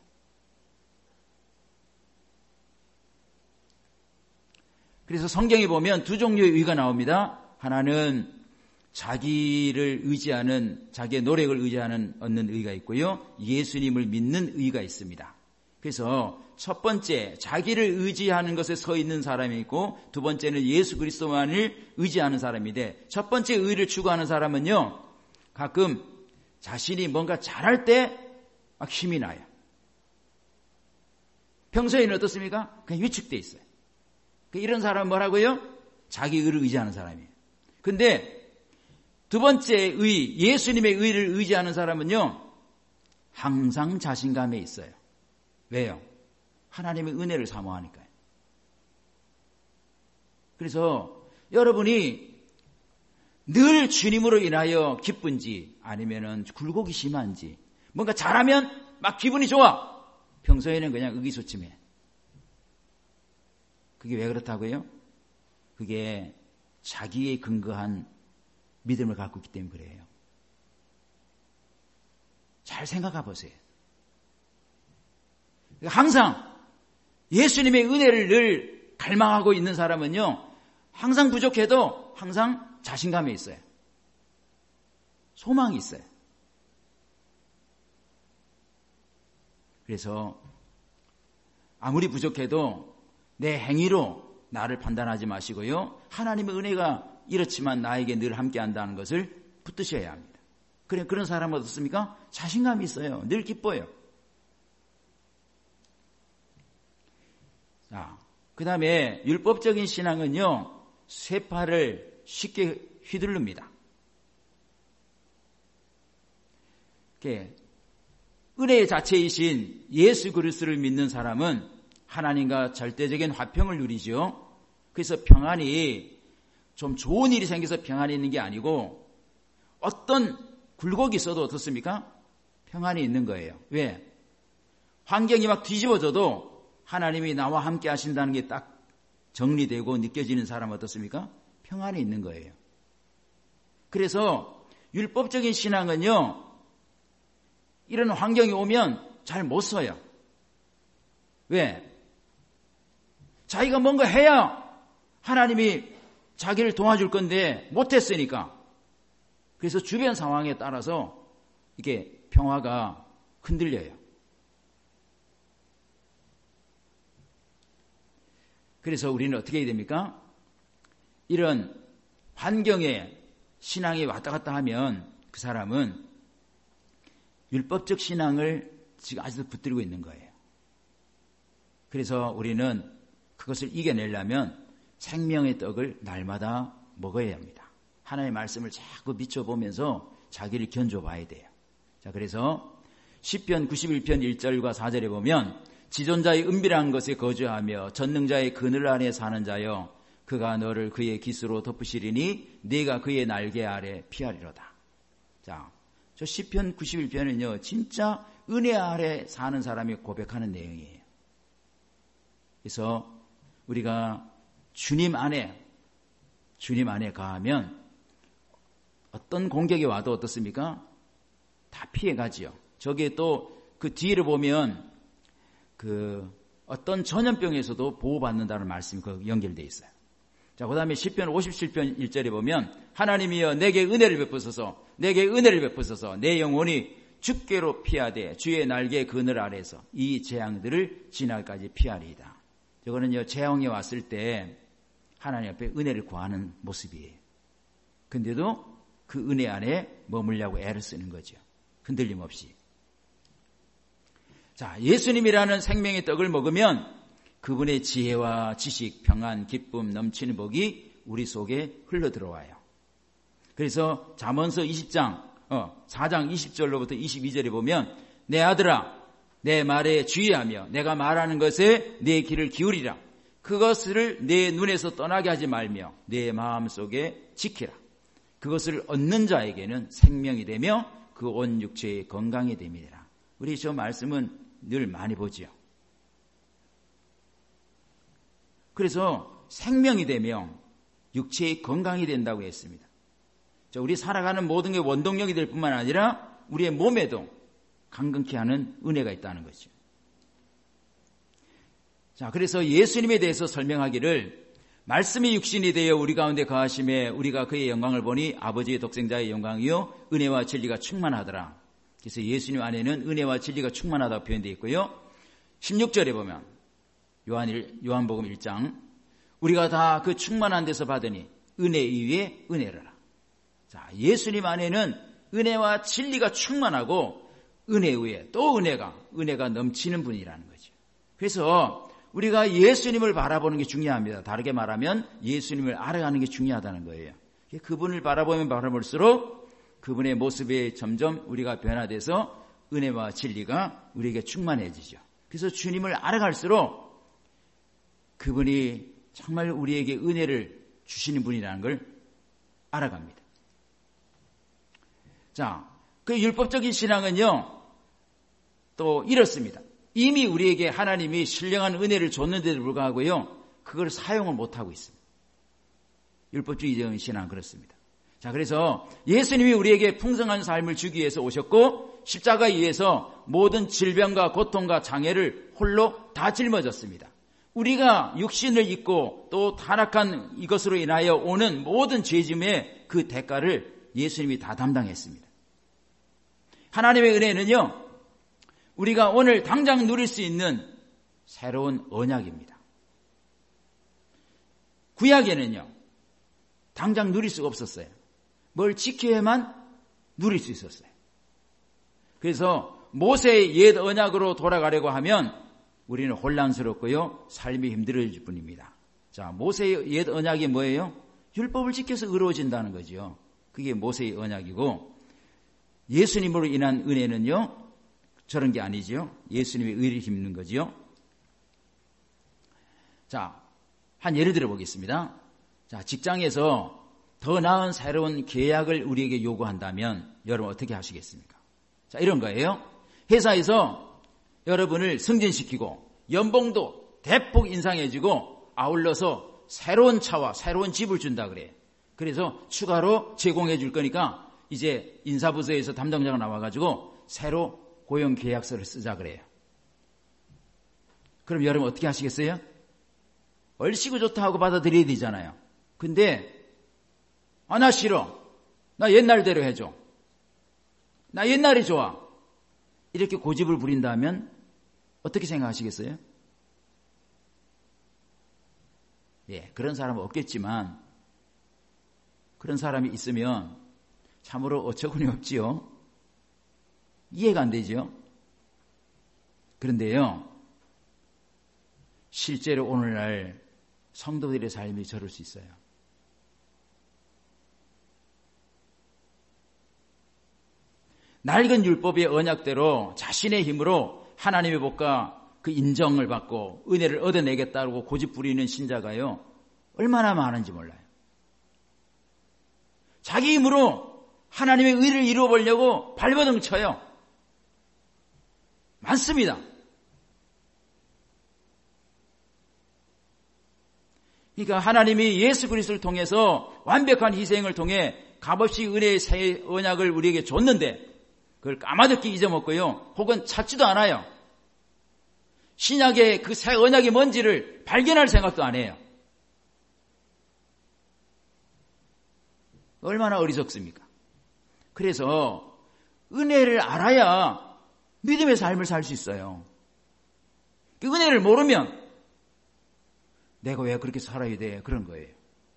Speaker 1: 그래서 성경에 보면 두 종류의 의가 나옵니다. 하나는 자기를 의지하는, 자기의 노력을 의지하는 얻는 의가 있고요, 예수님을 믿는 의가 있습니다. 그래서 첫 번째 자기를 의지하는 것에 서 있는 사람이 있고 두 번째는 예수 그리스도만을 의지하는 사람인데 첫 번째 의를 추구하는 사람은요 가끔 자신이 뭔가 잘할 때 막 힘이 나요. 평소에는 어떻습니까? 그냥 위축돼 있어요. 이런 사람은 뭐라고요? 자기 의를 의지하는 사람이에요. 근데 두 번째 의, 예수님의 의를 의지하는 사람은요 항상 자신감에 있어요. 왜요? 하나님의 은혜를 사모하니까요. 그래서 여러분이 늘 주님으로 인하여 기쁜지 아니면은 굴곡이 심한지 뭔가 잘하면 막 기분이 좋아. 평소에는 그냥 의기소침해. 그게 왜 그렇다고요? 그게 자기에 근거한 믿음을 갖고 있기 때문에 그래요. 잘 생각해 보세요. 항상 예수님의 은혜를 늘 갈망하고 있는 사람은요 항상 부족해도 항상 자신감이 있어요. 소망이 있어요. 그래서 아무리 부족해도 내 행위로 나를 판단하지 마시고요. 하나님의 은혜가 이렇지만 나에게 늘 함께한다는 것을 붙드셔야 합니다. 그런 사람은 어떻습니까? 자신감이 있어요. 늘 기뻐요. 자, 그 다음에 율법적인 신앙은요. 쇠파를 쉽게 휘두릅니다. 은혜의 자체이신 예수 그리스도를 믿는 사람은 하나님과 절대적인 화평을 누리죠. 그래서 평안이 좀 좋은 일이 생겨서 평안이 있는 게 아니고 어떤 굴곡이 있어도 어떻습니까? 평안이 있는 거예요. 왜? 환경이 막 뒤집어져도 하나님이 나와 함께 하신다는 게 딱 정리되고 느껴지는 사람 어떻습니까? 평안이 있는 거예요. 그래서 율법적인 신앙은요. 이런 환경이 오면 잘 못 써요. 왜? 자기가 뭔가 해야 하나님이 자기를 도와줄 건데 못했으니까. 그래서 주변 상황에 따라서 이게 평화가 흔들려요. 그래서 우리는 어떻게 해야 됩니까? 이런 환경에 신앙이 왔다 갔다 하면 그 사람은 율법적 신앙을 지금 아직도 붙들고 있는 거예요. 그래서 우리는 그것을 이겨내려면 생명의 떡을 날마다 먹어야 합니다. 하나님의 말씀을 자꾸 비춰보면서 자기를 견줘봐야 돼요. 자, 그래서 시편 91편 1절과 4절에 보면 지존자의 은밀한 것에 거주하며 전능자의 그늘 아래 사는 자여 그가 너를 그의 깃으로 덮으시리니 네가 그의 날개 아래 피하리로다. 자, 저 시편 91편은요 진짜 은혜 아래 사는 사람이 고백하는 내용이에요. 그래서 우리가 주님 안에 가면 어떤 공격이 와도 어떻습니까? 다 피해가지요. 저게 또 그 뒤를 보면 그 어떤 전염병에서도 보호받는다는 말씀이 연결되어 있어요. 자, 그 다음에 시편 57편 1절에 보면 하나님이여 내게 은혜를 베푸소서 내게 은혜를 베푸소서 내 영혼이 주께로 피하되 주의 날개 그늘 아래서 이 재앙들을 지날까지 피하리이다. 이거는요 재앙이 왔을 때 하나님 앞에 은혜를 구하는 모습이에요. 근데도 그 은혜 안에 머물려고 애를 쓰는 거죠. 흔들림 없이. 자, 예수님이라는 생명의 떡을 먹으면 그분의 지혜와 지식, 평안, 기쁨, 넘치는 복이 우리 속에 흘러들어와요. 그래서 잠언서 4장 20절로부터 22절에 보면 내 아들아 내 말에 주의하며 내가 말하는 것에 내 귀를 기울이라. 그것을 내 눈에서 떠나게 하지 말며 내 마음속에 지키라. 그것을 얻는 자에게는 생명이 되며 그 온 육체의 건강이 됨이라. 우리 저 말씀은 늘 많이 보지요. 그래서 생명이 되며 육체의 건강이 된다고 했습니다. 우리 살아가는 모든 게 원동력이 될 뿐만 아니라 우리의 몸에도 강건케 하는 은혜가 있다는 거죠. 자, 그래서 예수님에 대해서 설명하기를 말씀이 육신이 되어 우리 가운데 거하심에 우리가 그의 영광을 보니 아버지의 독생자의 영광이요 은혜와 진리가 충만하더라. 그래서 예수님 안에는 은혜와 진리가 충만하다고 표현되어 있고요. 16절에 보면 요한복음 1장 우리가 다 그 충만한 데서 받으니 은혜 위에 은혜라. 자, 예수님 안에는 은혜와 진리가 충만하고 은혜 위에 또 은혜가 넘치는 분이라는 거죠. 그래서 우리가 예수님을 바라보는 게 중요합니다. 다르게 말하면 예수님을 알아가는 게 중요하다는 거예요. 그분을 바라보면 바라볼수록 그분의 모습에 점점 우리가 변화돼서 은혜와 진리가 우리에게 충만해지죠. 그래서 주님을 알아갈수록 그분이 정말 우리에게 은혜를 주시는 분이라는 걸 알아갑니다. 자, 그 율법적인 신앙은요, 또 이렇습니다. 이미 우리에게 하나님이 신령한 은혜를 줬는데도 불구하고요, 그걸 사용을 못하고 있습니다. 율법주의적인 신앙은 그렇습니다. 자, 그래서 예수님이 우리에게 풍성한 삶을 주기 위해서 오셨고 십자가에 의해서 모든 질병과 고통과 장애를 홀로 다 짊어졌습니다. 우리가 육신을 입고 또 타락한 이것으로 인하여 오는 모든 죄짐의 그 대가를 예수님이 다 담당했습니다. 하나님의 은혜는요, 우리가 오늘 당장 누릴 수 있는 새로운 언약입니다. 구약에는요, 당장 누릴 수가 없었어요. 뭘 지켜야만 누릴 수 있었어요. 그래서 모세의 옛 언약으로 돌아가려고 하면 우리는 혼란스럽고요, 삶이 힘들어질 뿐입니다. 자, 모세의 옛 언약이 뭐예요? 율법을 지켜서 의로워진다는 거죠. 그게 모세의 언약이고, 예수님으로 인한 은혜는요, 저런 게 아니죠. 예수님의 의를 힘는 거죠. 자, 한 예를 들어 보겠습니다. 자, 직장에서 더 나은 새로운 계약을 우리에게 요구한다면 여러분 어떻게 하시겠습니까? 자, 이런 거예요. 회사에서 여러분을 승진시키고 연봉도 대폭 인상해주고 아울러서 새로운 차와 새로운 집을 준다 그래요. 그래서 추가로 제공해 줄 거니까 이제 인사부서에서 담당자가 나와가지고 새로 고용계약서를 쓰자 그래요. 그럼 여러분 어떻게 하시겠어요? 얼씨구 좋다 하고 받아들여야 되잖아요. 근데 나 싫어. 나 옛날대로 해줘. 나 옛날이 좋아. 이렇게 고집을 부린다면 어떻게 생각하시겠어요? 예, 그런 사람은 없겠지만 그런 사람이 있으면 참으로 어처구니 없지요. 이해가 안 되죠. 그런데요, 실제로 오늘날 성도들의 삶이 저럴 수 있어요. 낡은 율법의 언약대로 자신의 힘으로 하나님의 복과 그 인정을 받고 은혜를 얻어내겠다고 고집 부리는 신자가요, 얼마나 많은지 몰라요. 자기 힘으로 하나님의 의를 이루어 보려고 발버둥 쳐요. 많습니다. 그러니까 하나님이 예수 그리스도를 통해서 완벽한 희생을 통해 값없이 은혜의 새 언약을 우리에게 줬는데 그걸 까마득히 잊어먹고요, 혹은 찾지도 않아요. 신약의 그 새 언약이 뭔지를 발견할 생각도 안 해요. 얼마나 어리석습니까? 그래서 은혜를 알아야 믿음의 삶을 살 수 있어요. 그 은혜를 모르면 내가 왜 그렇게 살아야 돼? 그런 거예요.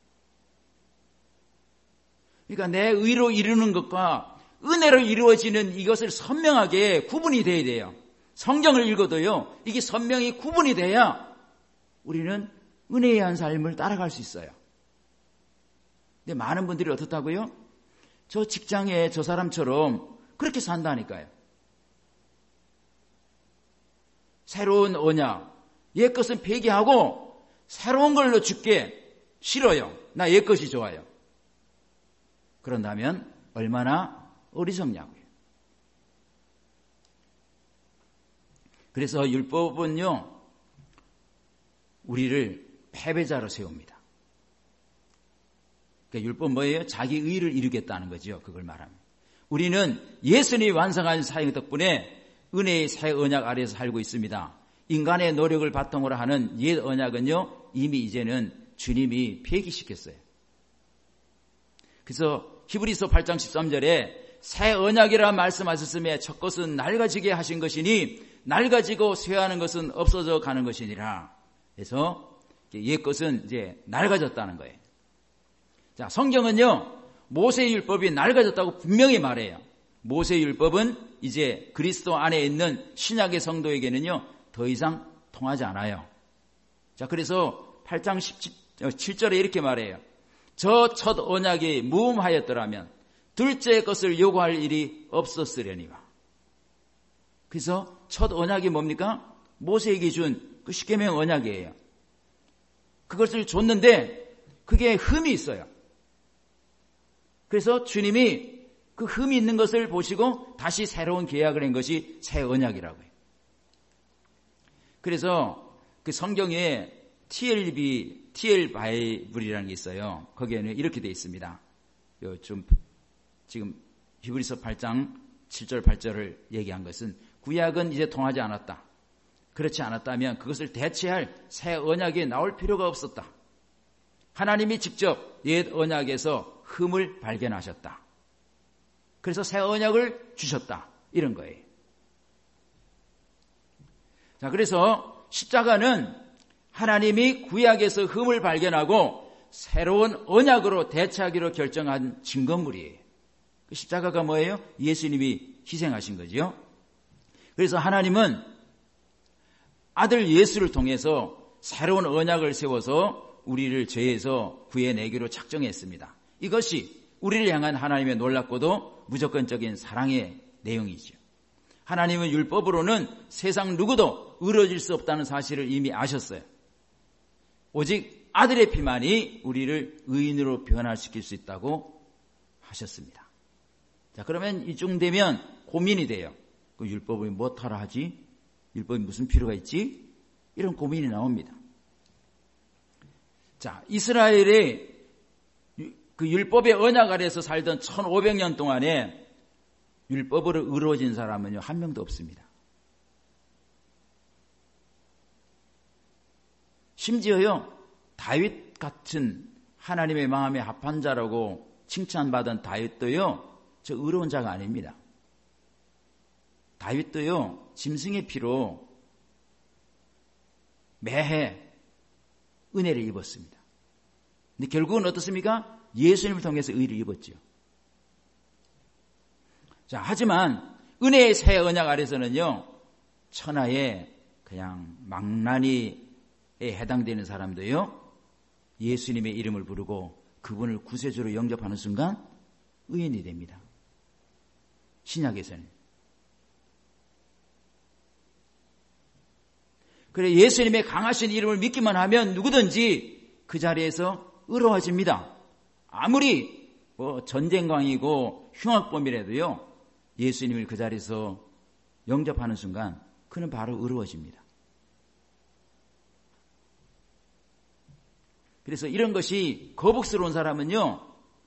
Speaker 1: 그러니까 내 의로 이루는 것과 은혜로 이루어지는 이것을 선명하게 구분이 돼야 돼요. 성경을 읽어도요, 이게 선명히 구분이 돼야 우리는 은혜에 의한 삶을 따라갈 수 있어요. 근데 많은 분들이 어떻다고요? 저 직장에 저 사람처럼 그렇게 산다니까요. 새로운 언약, 옛 것은 폐기하고 새로운 걸로 죽게 싫어요. 나 옛 것이 좋아요. 그런다면 얼마나 어리석냐고요. 그래서 율법은요, 우리를 패배자로 세웁니다. 그러니까 율법 뭐예요? 자기 의를 이루겠다는 거죠. 그걸 말하면. 우리는 예수님이 완성한 사역 덕분에 은혜의 새 언약 아래에서 살고 있습니다. 인간의 노력을 바탕으로 하는 옛 언약은요, 이미 이제는 주님이 폐기시켰어요. 그래서 히브리서 8장 13절에 새 언약이라 말씀하셨음에 첫 것은 낡아지게 하신 것이니 낡아지고 쇠하는 것은 없어져 가는 것이니라. 그래서 옛 것은 이제 낡아졌다는 거예요. 자, 성경은요, 모세의 율법이 낡아졌다고 분명히 말해요. 모세의 율법은 이제 그리스도 안에 있는 신약의 성도에게는요, 더 이상 통하지 않아요. 자, 그래서 8장 17절에 이렇게 말해요. 저 첫 언약이 무음하였더라면 둘째 것을 요구할 일이 없었으려니와. 그래서 첫 언약이 뭡니까? 모세에게 준 그 십계명 언약이에요. 그것을 줬는데 그게 흠이 있어요. 그래서 주님이 그 흠이 있는 것을 보시고 다시 새로운 계약을 한 것이 새 언약이라고 해요. 그래서 그 성경에 TL 바이블이라는 게 있어요. 거기에는 이렇게 되어 있습니다. 지금 히브리서 8장 7절 8절을 얘기한 것은 구약은 이제 통하지 않았다. 그렇지 않았다면 그것을 대체할 새 언약이 나올 필요가 없었다. 하나님이 직접 옛 언약에서 흠을 발견하셨다. 그래서 새 언약을 주셨다. 이런 거예요. 자, 그래서 십자가는 하나님이 구약에서 흠을 발견하고 새로운 언약으로 대체하기로 결정한 증거물이에요. 그 십자가가 뭐예요? 예수님이 희생하신 거죠. 그래서 하나님은 아들 예수를 통해서 새로운 언약을 세워서 우리를 죄에서 구해내기로 작정했습니다. 이것이 우리를 향한 하나님의 놀랍고도 무조건적인 사랑의 내용이죠. 하나님은 율법으로는 세상 누구도 의로워질 수 없다는 사실을 이미 아셨어요. 오직 아들의 피만이 우리를 의인으로 변화시킬 수 있다고 하셨습니다. 자, 그러면 이쯤 되면 고민이 돼요. 그 율법이 뭐하라 하지? 율법이 무슨 필요가 있지? 이런 고민이 나옵니다. 자, 이스라엘의 그 율법의 언약 아래에서 살던 1500년 동안에 율법으로 의로워진 사람은요, 한 명도 없습니다. 심지어요, 다윗 같은 하나님의 마음에 합한 자라고 칭찬받은 다윗도요, 저 의로운 자가 아닙니다. 다윗도요, 짐승의 피로 매해 은혜를 입었습니다. 근데 결국은 어떻습니까? 예수님을 통해서 의를 입었죠. 자, 하지만 은혜의 새 언약 아래서는요, 천하의 그냥 망나니에 해당되는 사람도요, 예수님의 이름을 부르고 그분을 구세주로 영접하는 순간 의인이 됩니다. 신약에서는. 그래, 예수님의 강하신 이름을 믿기만 하면 누구든지 그 자리에서 의로워집니다. 아무리 전쟁광이고 흉악범이라도요, 예수님을 그 자리에서 영접하는 순간 그는 바로 의로워집니다. 그래서 이런 것이 거북스러운 사람은요,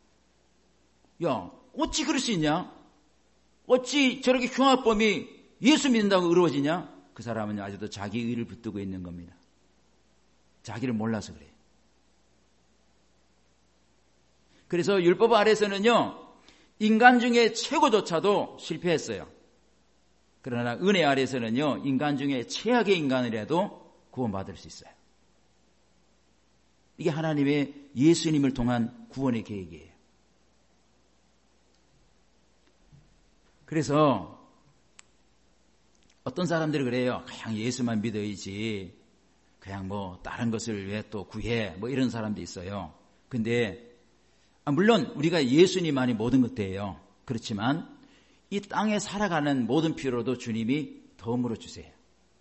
Speaker 1: 야, 어찌 그럴 수 있냐? 어찌 저렇게 흉악범이 예수 믿는다고 의로워지냐? 그 사람은 아직도 자기 의를 붙들고 있는 겁니다. 자기를 몰라서 그래요. 그래서 율법 아래서는요, 인간 중에 최고조차도 실패했어요. 그러나 은혜 아래서는요, 인간 중에 최악의 인간이라도 구원받을 수 있어요. 이게 하나님의 예수님을 통한 구원의 계획이에요. 그래서 어떤 사람들이 그래요. 그냥 예수만 믿어야지. 그냥 뭐 다른 것을 왜 또 구해. 뭐 이런 사람도 있어요. 근데 물론 우리가 예수님만이 모든 것이에요. 그렇지만 이 땅에 살아가는 모든 필요도 주님이 덤으로 주세요.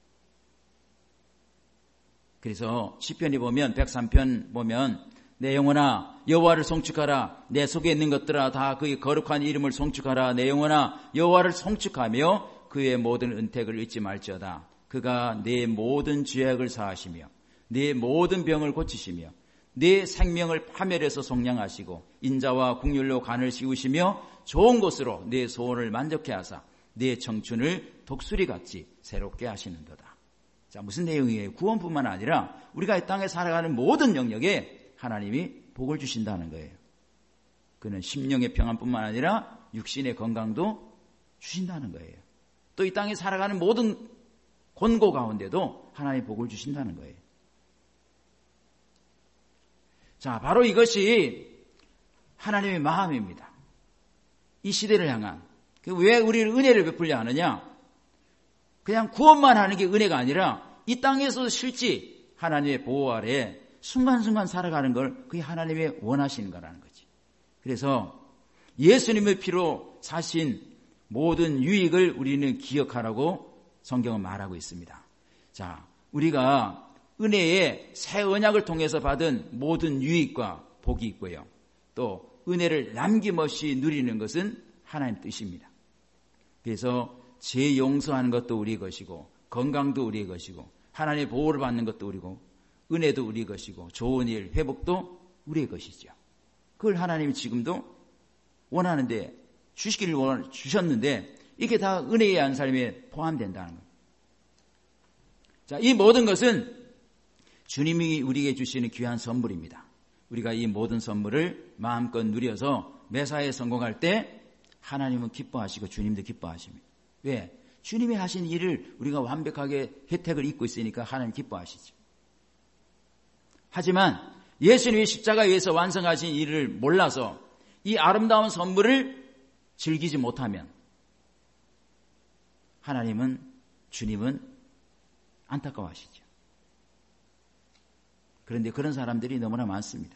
Speaker 1: 그래서 시편이 보면 103편 보면 내 영혼아 여호와를 송축하라. 내 속에 있는 것들아 다 그의 거룩한 이름을 송축하라. 내 영혼아 여호와를 송축하며 그의 모든 은택을 잊지 말지어다. 그가 내 모든 죄악을 사하시며 내 모든 병을 고치시며 내 생명을 파멸해서 속량하시고 인자와 국률로 간을 씌우시며 좋은 곳으로 내 소원을 만족케 하사 내 청춘을 독수리같이 새롭게 하시는도다. 자, 무슨 내용이에요? 구원뿐만 아니라 우리가 이 땅에 살아가는 모든 영역에 하나님이 복을 주신다는 거예요. 그는 심령의 평안뿐만 아니라 육신의 건강도 주신다는 거예요. 또 이 땅에 살아가는 모든 곤고 가운데도 하나님이 복을 주신다는 거예요. 자, 바로 이것이 하나님의 마음입니다. 이 시대를 향한. 왜 우리를 은혜를 베풀려 하느냐? 그냥 구원만 하는 게 은혜가 아니라 이 땅에서도 실제 하나님의 보호 아래 순간순간 살아가는 걸 그게 하나님의 원하시는 거라는 거지. 그래서 예수님의 피로 사신 모든 유익을 우리는 기억하라고 성경은 말하고 있습니다. 자, 우리가 은혜의 새 언약을 통해서 받은 모든 유익과 복이 있고요. 또 은혜를 남김없이 누리는 것은 하나님 뜻입니다. 그래서 죄 용서하는 것도 우리의 것이고 건강도 우리의 것이고 하나님의 보호를 받는 것도 우리고 은혜도 우리의 것이고 좋은 일, 회복도 우리의 것이죠. 그걸 하나님이 지금도 원하는데 주시기를 주셨는데 이게 다 은혜의 한 삶에 포함된다는 거예요. 자, 이 모든 것은 주님이 우리에게 주시는 귀한 선물입니다. 우리가 이 모든 선물을 마음껏 누려서 매사에 성공할 때 하나님은 기뻐하시고 주님도 기뻐하십니다. 왜? 주님이 하신 일을 우리가 완벽하게 혜택을 입고 있으니까 하나님 기뻐하시죠. 하지만 예수님이 십자가에서 완성하신 일을 몰라서 이 아름다운 선물을 즐기지 못하면 하나님은, 주님은 안타까워하시죠. 그런데 그런 사람들이 너무나 많습니다.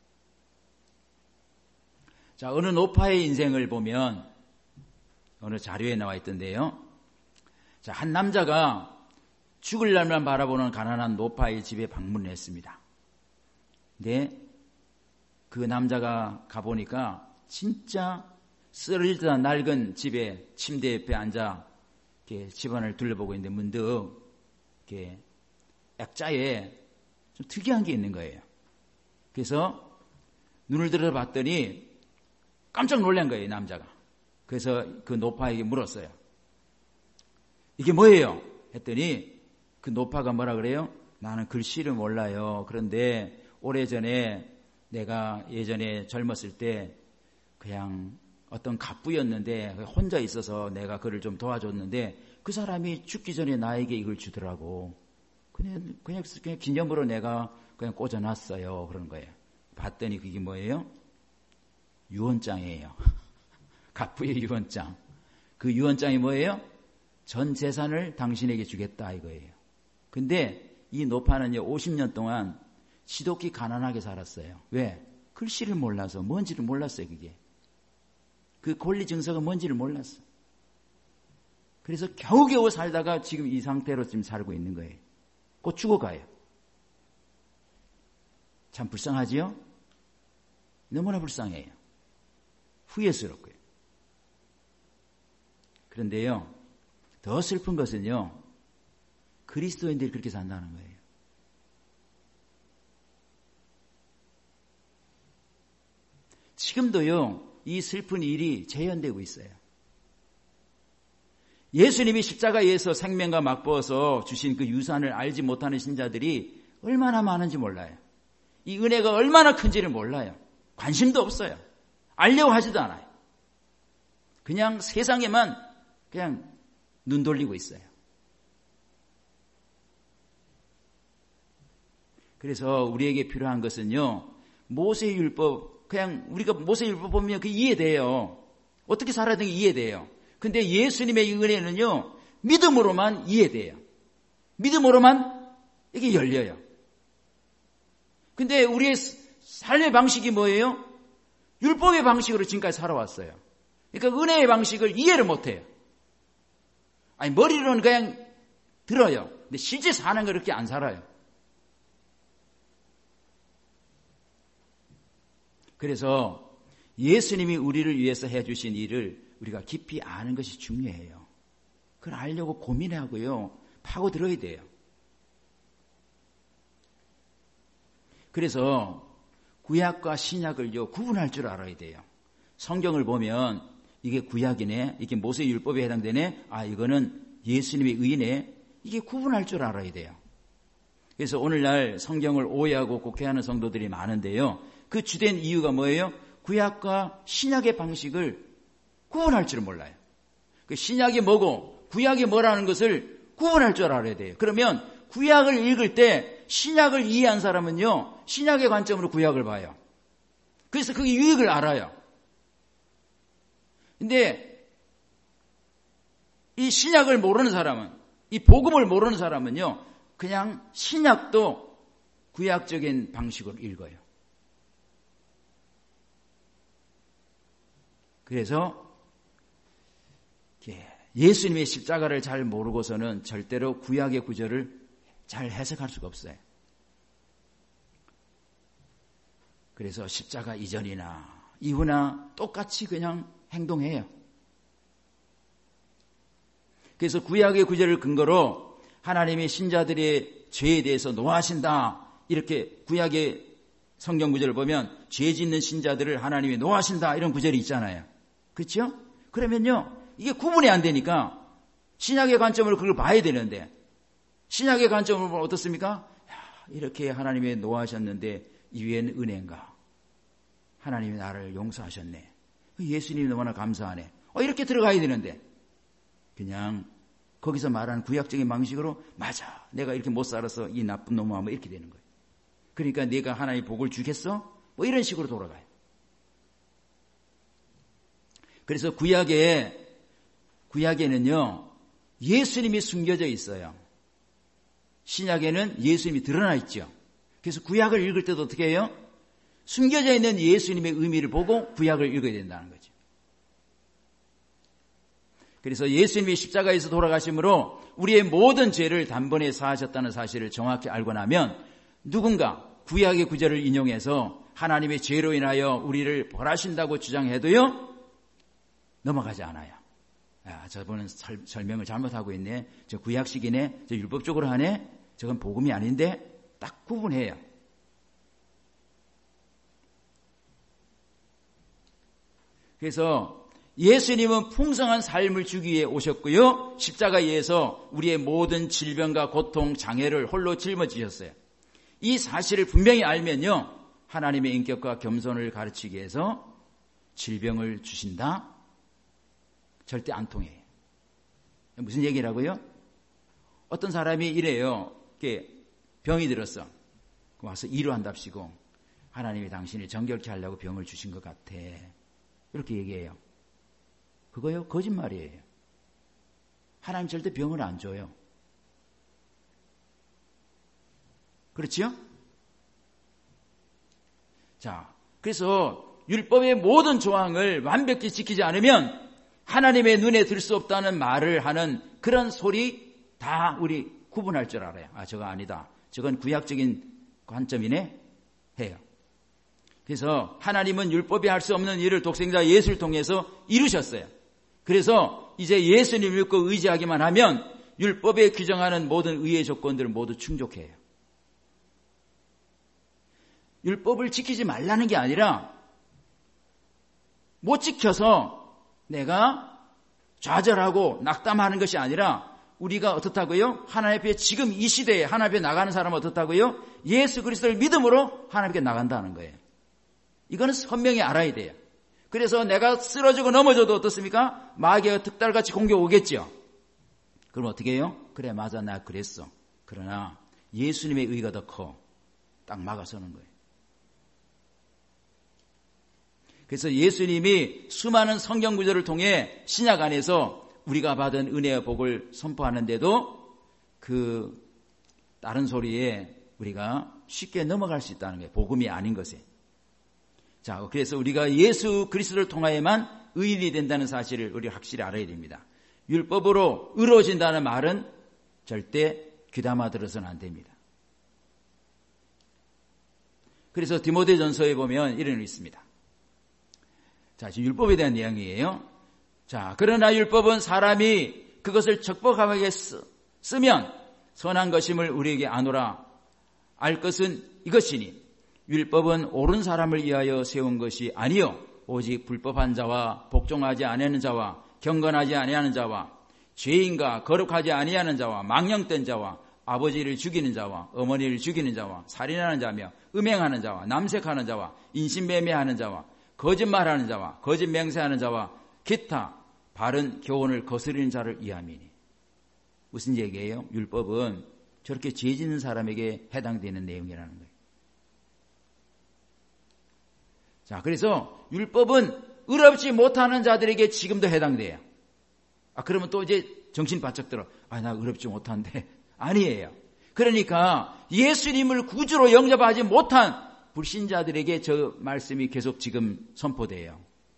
Speaker 1: 자, 어느 노파의 인생을 보면 어느 자료에 나와 있던데요. 자, 한 남자가 죽을 날만 바라보는 가난한 노파의 집에 방문을 했습니다. 근데 그 남자가 가보니까 진짜 쓰러지듯한 낡은 집에 침대 옆에 앉아 이렇게 집안을 둘러보고 있는데 문득 이렇게 액자에 좀 특이한 게 있는 거예요. 그래서 눈을 들어봤더니 깜짝 놀란 거예요, 남자가. 그래서 그 노파에게 물었어요. 이게 뭐예요? 했더니 그 노파가 뭐라 그래요? 나는 글씨를 몰라요. 그런데 오래전에 내가 예전에 젊었을 때 그냥 어떤 갑부였는데 혼자 있어서 내가 그를 좀 도와줬는데 그 사람이 죽기 전에 나에게 이걸 주더라고. 그냥 기념으로 내가 그냥 꽂아놨어요. 그런 거예요. 봤더니 그게 뭐예요? 유언장이에요. 갑부의 유언장. 그 유언장이 뭐예요? 전 재산을 당신에게 주겠다 이거예요. 근데 이 노파는요 50년 동안 지독히 가난하게 살았어요. 왜? 글씨를 몰라서 뭔지를 몰랐어요. 그게. 그 권리 증서가 뭔지를 몰랐어. 그래서 겨우겨우 살다가 지금 이 상태로 지금 살고 있는 거예요. 곧 죽어가요. 참 불쌍하지요? 너무나 불쌍해요. 후회스럽고요. 그런데요, 더 슬픈 것은요, 그리스도인들이 그렇게 산다는 거예요. 지금도요, 이 슬픈 일이 재현되고 있어요. 예수님이 십자가에서 생명과 맞부어서 주신 그 유산을 알지 못하는 신자들이 얼마나 많은지 몰라요. 이 은혜가 얼마나 큰지를 몰라요. 관심도 없어요. 알려고 하지도 않아요. 그냥 세상에만 그냥 눈 돌리고 있어요. 그래서 우리에게 필요한 것은요, 모세의 율법, 그냥 우리가 모세의 율법 보면 그게 이해돼요. 어떻게 살아야 되는 게 이해돼요. 근데 예수님의 이 은혜는요, 믿음으로만 이해돼요. 믿음으로만 이게 열려요. 근데 우리의 삶의 방식이 뭐예요? 율법의 방식으로 지금까지 살아왔어요. 그러니까 은혜의 방식을 이해를 못해요. 아니, 머리로는 그냥 들어요. 근데 실제 사는 거 그렇게 안 살아요. 그래서 예수님이 우리를 위해서 해주신 일을 우리가 깊이 아는 것이 중요해요. 그걸 알려고 고민하고요. 파고들어야 돼요. 그래서 구약과 신약을요, 구분할 줄 알아야 돼요. 성경을 보면 이게 구약이네, 이게 모세의 율법에 해당되네, 아, 이거는 예수님의 의네, 이게 구분할 줄 알아야 돼요. 그래서 오늘날 성경을 오해하고 곡해하는 성도들이 많은데요. 그 주된 이유가 뭐예요? 구약과 신약의 방식을 구분할 줄을 몰라요. 그 신약이 뭐고 구약이 뭐라는 것을 구분할 줄 알아야 돼요. 그러면 구약을 읽을 때 신약을 이해한 사람은요, 신약의 관점으로 구약을 봐요. 그래서 그 유익을 알아요. 근데 이 신약을 모르는 사람은, 이 복음을 모르는 사람은요, 그냥 신약도 구약적인 방식으로 읽어요. 그래서 예수님의 십자가를 잘 모르고서는 절대로 구약의 구절을 잘 해석할 수가 없어요. 그래서 십자가 이전이나 이후나 똑같이 그냥 행동해요. 그래서 구약의 구절을 근거로 하나님이 신자들의 죄에 대해서 노하신다, 이렇게 구약의 성경 구절을 보면 죄 짓는 신자들을 하나님이 노하신다, 이런 구절이 있잖아요. 그렇죠? 그러면요, 이게 구분이 안 되니까 신약의 관점으로 그걸 봐야 되는데, 신약의 관점으로 보면 어떻습니까? 이렇게 하나님이 노하셨는데 이 위에는 은혜인가? 하나님이 나를 용서하셨네. 예수님이 너무나 감사하네. 이렇게 들어가야 되는데 그냥 거기서 말하는 구약적인 방식으로 맞아, 내가 이렇게 못 살아서 이 나쁜 놈아, 뭐 이렇게 되는 거예요. 그러니까 내가 하나님의 복을 주겠어? 뭐 이런 식으로 돌아가요. 그래서 구약에는요, 예수님이 숨겨져 있어요. 신약에는 예수님이 드러나 있죠. 그래서 구약을 읽을 때도 어떻게 해요? 숨겨져 있는 예수님의 의미를 보고 구약을 읽어야 된다는 거죠. 그래서 예수님이 십자가에서 돌아가심으로 우리의 모든 죄를 단번에 사하셨다는 사실을 정확히 알고 나면 누군가 구약의 구절을 인용해서 하나님의 죄로 인하여 우리를 벌하신다고 주장해도요, 넘어가지 않아요. 저분은 설명을 잘못하고 있네. 저 구약식이네. 저 율법적으로 하네. 저건 복음이 아닌데, 딱 구분해요. 그래서 예수님은 풍성한 삶을 주기 위해 오셨고요, 십자가에서 우리의 모든 질병과 고통, 장애를 홀로 짊어지셨어요. 이 사실을 분명히 알면요, 하나님의 인격과 겸손을 가르치기 위해서 질병을 주신다? 절대 안 통해요. 무슨 얘기라고요? 어떤 사람이 이래요. 병이 들었어. 와서 위로한답시고, 하나님이 당신을 정결케 하려고 병을 주신 것 같아, 이렇게 얘기해요. 그거요? 거짓말이에요. 하나님 절대 병을 안 줘요. 그렇지요? 자, 그래서 율법의 모든 조항을 완벽히 지키지 않으면 하나님의 눈에 들 수 없다는 말을 하는 그런 소리 다 우리 구분할 줄 알아요. 저거 아니다, 저건 구약적인 관점이네 해요. 그래서 하나님은 율법이 할 수 없는 일을 독생자 예수를 통해서 이루셨어요. 그래서 이제 예수님 믿고 의지하기만 하면 율법에 규정하는 모든 의의 조건들을 모두 충족해요. 율법을 지키지 말라는 게 아니라 못 지켜서 내가 좌절하고 낙담하는 것이 아니라 우리가 어떻다고요? 하나님 앞에 지금 이 시대에 하나님 앞에 나가는 사람은 어떻다고요? 예수 그리스도를 믿음으로 하나님께 나간다는 거예요. 이거는 선명히 알아야 돼요. 그래서 내가 쓰러지고 넘어져도 어떻습니까? 마귀가 득달같이 공격 오겠죠. 그럼 어떻게 해요? 그래, 맞아, 나 그랬어. 그러나 예수님의 의가 더 커. 딱 막아서는 거예요. 그래서 예수님이 수많은 성경 구절을 통해 신약 안에서 우리가 받은 은혜의 복을 선포하는데도 그 다른 소리에 우리가 쉽게 넘어갈 수 있다는 거예요. 복음이 아닌 것에. 자, 그래서 우리가 예수 그리스도를 통하여만 의인이 된다는 사실을 우리가 확실히 알아야 됩니다. 율법으로 의로워진다는 말은 절대 귀담아 들어서는 안 됩니다. 그래서 디모데전서에 보면 이런 게 있습니다. 자, 지금 율법에 대한 내용이에요. 자, 그러나 율법은 사람이 그것을 적법하게 쓰면 선한 것임을 우리에게 아노라. 알 것은 이것이니 율법은 옳은 사람을 위하여 세운 것이 아니요 오직 불법한 자와 복종하지 아니하는 자와 경건하지 아니하는 자와 죄인과 거룩하지 아니하는 자와 망령된 자와 아버지를 죽이는 자와 어머니를 죽이는 자와 살인하는 자며 음행하는 자와 남색하는 자와 인신매매하는 자와 거짓말하는 자와 거짓 맹세하는 자와 기타 바른 교훈을 거스르는 자를 위함이니. 무슨 얘기예요? 율법은 저렇게 죄 짓는 사람에게 해당되는 내용이라는 거예요. 자, 그래서 율법은 의롭지 못하는 자들에게 지금도 해당돼요. 그러면 또 이제 정신 바짝 들어. 나 의롭지 못한데. 아니에요. 그러니까 예수님을 구주로 영접하지 못한 불신자들에게 저 말씀이 계속 지금 선포돼요.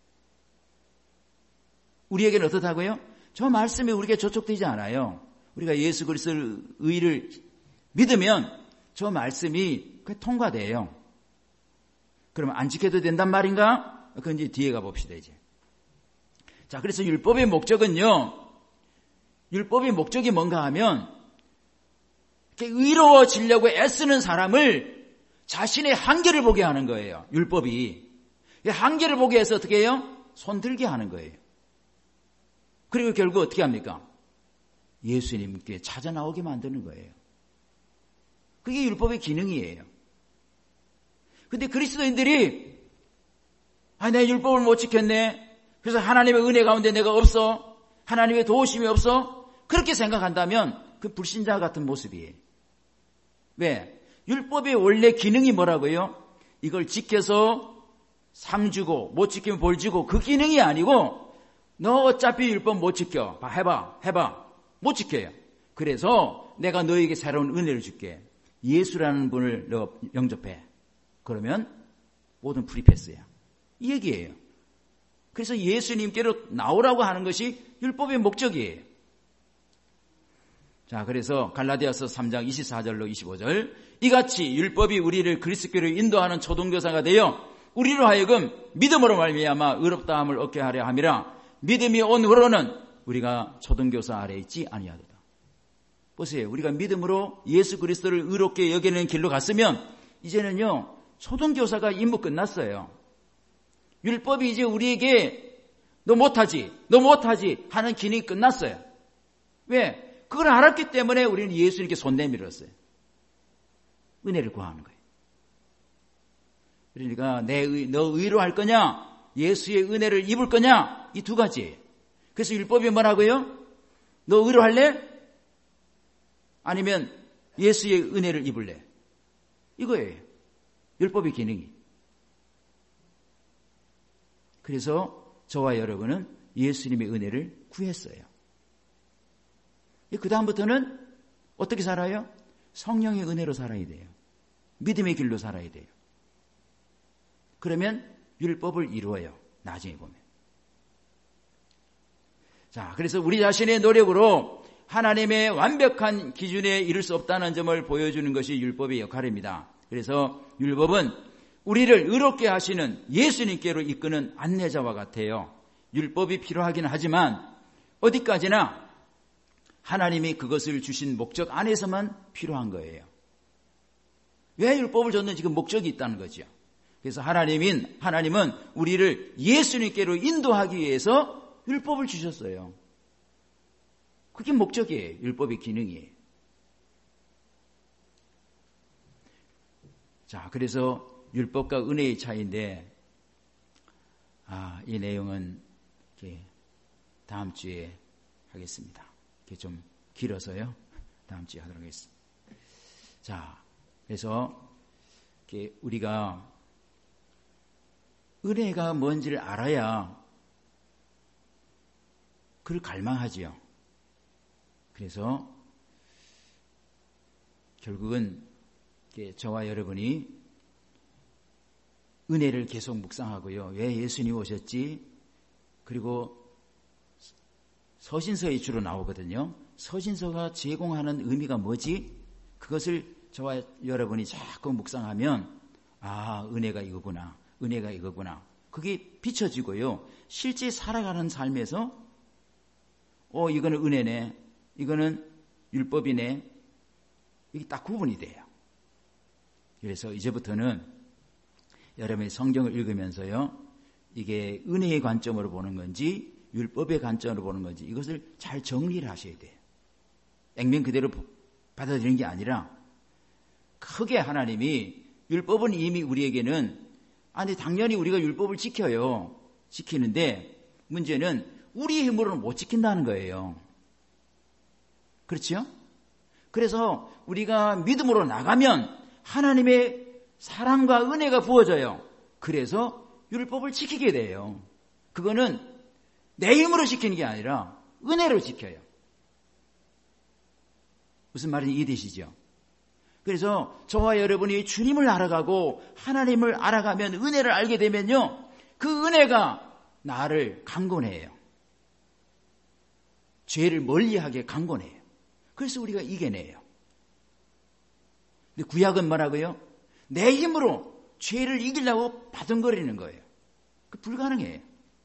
Speaker 1: 우리에게는 어떻다고요? 저 말씀이 우리에게 저촉되지 않아요. 우리가 예수 그리스도의 의를 믿으면 저 말씀이 통과돼요. 그러면 안 지켜도 된단 말인가? 그건 이제 뒤에 가봅시다, 이제. 자, 그래서 율법의 목적은요, 율법의 목적이 뭔가 하면, 이렇게 의로워지려고 애쓰는 사람을 자신의 한계를 보게 하는 거예요, 율법이. 한계를 보게 해서 어떻게 해요? 손들게 하는 거예요. 그리고 결국 어떻게 합니까? 예수님께 찾아 나오게 만드는 거예요. 그게 율법의 기능이에요. 근데 그리스도인들이 내 율법을 못 지켰네. 그래서 하나님의 은혜 가운데 내가 없어. 하나님의 도우심이 없어. 그렇게 생각한다면 그 불신자 같은 모습이에요. 왜? 율법의 원래 기능이 뭐라고요? 이걸 지켜서 상 주고 못 지키면 벌 주고 그 기능이 아니고 너 어차피 율법 못 지켜. 해봐. 못 지켜요. 그래서 내가 너에게 새로운 은혜를 줄게. 예수라는 분을 너 영접해. 그러면 모든 프리패스야. 이 얘기예요. 그래서 예수님께로 나오라고 하는 것이 율법의 목적이에요. 자, 그래서 갈라디아서 3장 24절로 25절 이같이 율법이 우리를 그리스도께로 인도하는 초등교사가 되어 우리로 하여금 믿음으로 말미암아 의롭다함을 얻게 하려 함이라. 믿음이 온 후로는 우리가 초등교사 아래 있지 아니하도다. 보세요. 우리가 믿음으로 예수 그리스도를 의롭게 여기는 길로 갔으면 이제는요 초등교사가 임무 끝났어요. 율법이 이제 우리에게 너 못하지 하는 기능이 끝났어요. 왜? 그걸 알았기 때문에 우리는 예수님께 손 내밀었어요. 은혜를 구하는 거예요. 그러니까 너 의로 할 거냐? 예수의 은혜를 입을 거냐? 이 두 가지예요. 그래서 율법이 뭐라고요? 너 의로 할래? 아니면 예수의 은혜를 입을래? 이거예요. 율법의 기능이. 그래서 저와 여러분은 예수님의 은혜를 구했어요. 그 다음부터는 어떻게 살아요? 성령의 은혜로 살아야 돼요. 믿음의 길로 살아야 돼요. 그러면 율법을 이루어요. 나중에 보면. 자, 그래서 우리 자신의 노력으로 하나님의 완벽한 기준에 이를 수 없다는 점을 보여주는 것이 율법의 역할입니다. 그래서 율법은 우리를 의롭게 하시는 예수님께로 이끄는 안내자와 같아요. 율법이 필요하긴 하지만 어디까지나 하나님이 그것을 주신 목적 안에서만 필요한 거예요. 왜 율법을 줬는지 그 목적이 있다는 거죠. 그래서 하나님은 우리를 예수님께로 인도하기 위해서 율법을 주셨어요. 그게 목적이에요. 율법의 기능이에요. 자, 그래서 율법과 은혜의 차이인데, 이 내용은 이렇게 다음 주에 하겠습니다. 이게 좀 길어서요. 다음 주에 하도록 하겠습니다. 자, 그래서 이렇게 우리가 은혜가 뭔지를 알아야 그걸 갈망하지요. 그래서 결국은 저와 여러분이 은혜를 계속 묵상하고요. 왜 예수님 오셨지? 그리고 서신서에 주로 나오거든요. 서신서가 제공하는 의미가 뭐지? 그것을 저와 여러분이 자꾸 묵상하면 은혜가 이거구나. 은혜가 이거구나. 그게 비춰지고요. 실제 살아가는 삶에서 이거는 은혜네. 이거는 율법이네. 이게 딱 구분이 돼요. 그래서 이제부터는 여러분이 성경을 읽으면서요. 이게 은혜의 관점으로 보는 건지 율법의 관점으로 보는 건지 이것을 잘 정리를 하셔야 돼요. 액면 그대로 받아들이는 게 아니라 크게 하나님이 율법은 이미 우리에게는 당연히 우리가 율법을 지켜요. 지키는데 문제는 우리 힘으로는 못 지킨다는 거예요. 그렇죠? 그래서 우리가 믿음으로 나가면 하나님의 사랑과 은혜가 부어져요. 그래서 율법을 지키게 돼요. 그거는 내 힘으로 지키는 게 아니라 은혜로 지켜요. 무슨 말인지 이해되시죠? 그래서 저와 여러분이 주님을 알아가고 하나님을 알아가면 은혜를 알게 되면요, 그 은혜가 나를 강권해요. 죄를 멀리하게 강권해요. 그래서 우리가 이겨내요. 근데 구약은 뭐라고요? 내 힘으로 죄를 이기려고 바둥거리는 거예요. 그 불가능해요.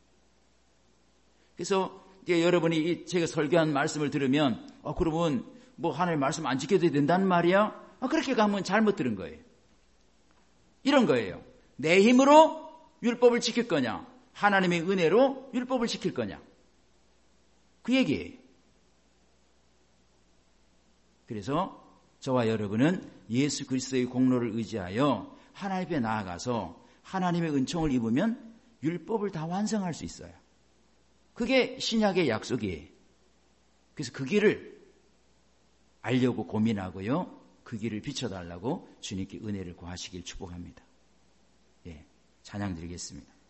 Speaker 1: 그래서 이제 여러분이 제가 설교한 말씀을 들으면 그러면 뭐 하나님 말씀 안 지켜도 된다는 말이야? 그렇게 가면 잘못 들은 거예요. 이런 거예요. 내 힘으로 율법을 지킬 거냐, 하나님의 은혜로 율법을 지킬 거냐, 그 얘기예요. 그래서 저와 여러분은 예수 그리스도의 공로를 의지하여 하나님 앞에 나아가서 하나님의 은총을 입으면 율법을 다 완성할 수 있어요. 그게 신약의 약속이에요. 그래서 그 길을 알려고 고민하고요, 그 길을 비춰달라고 주님께 은혜를 구하시길 축복합니다. 예, 찬양 드리겠습니다.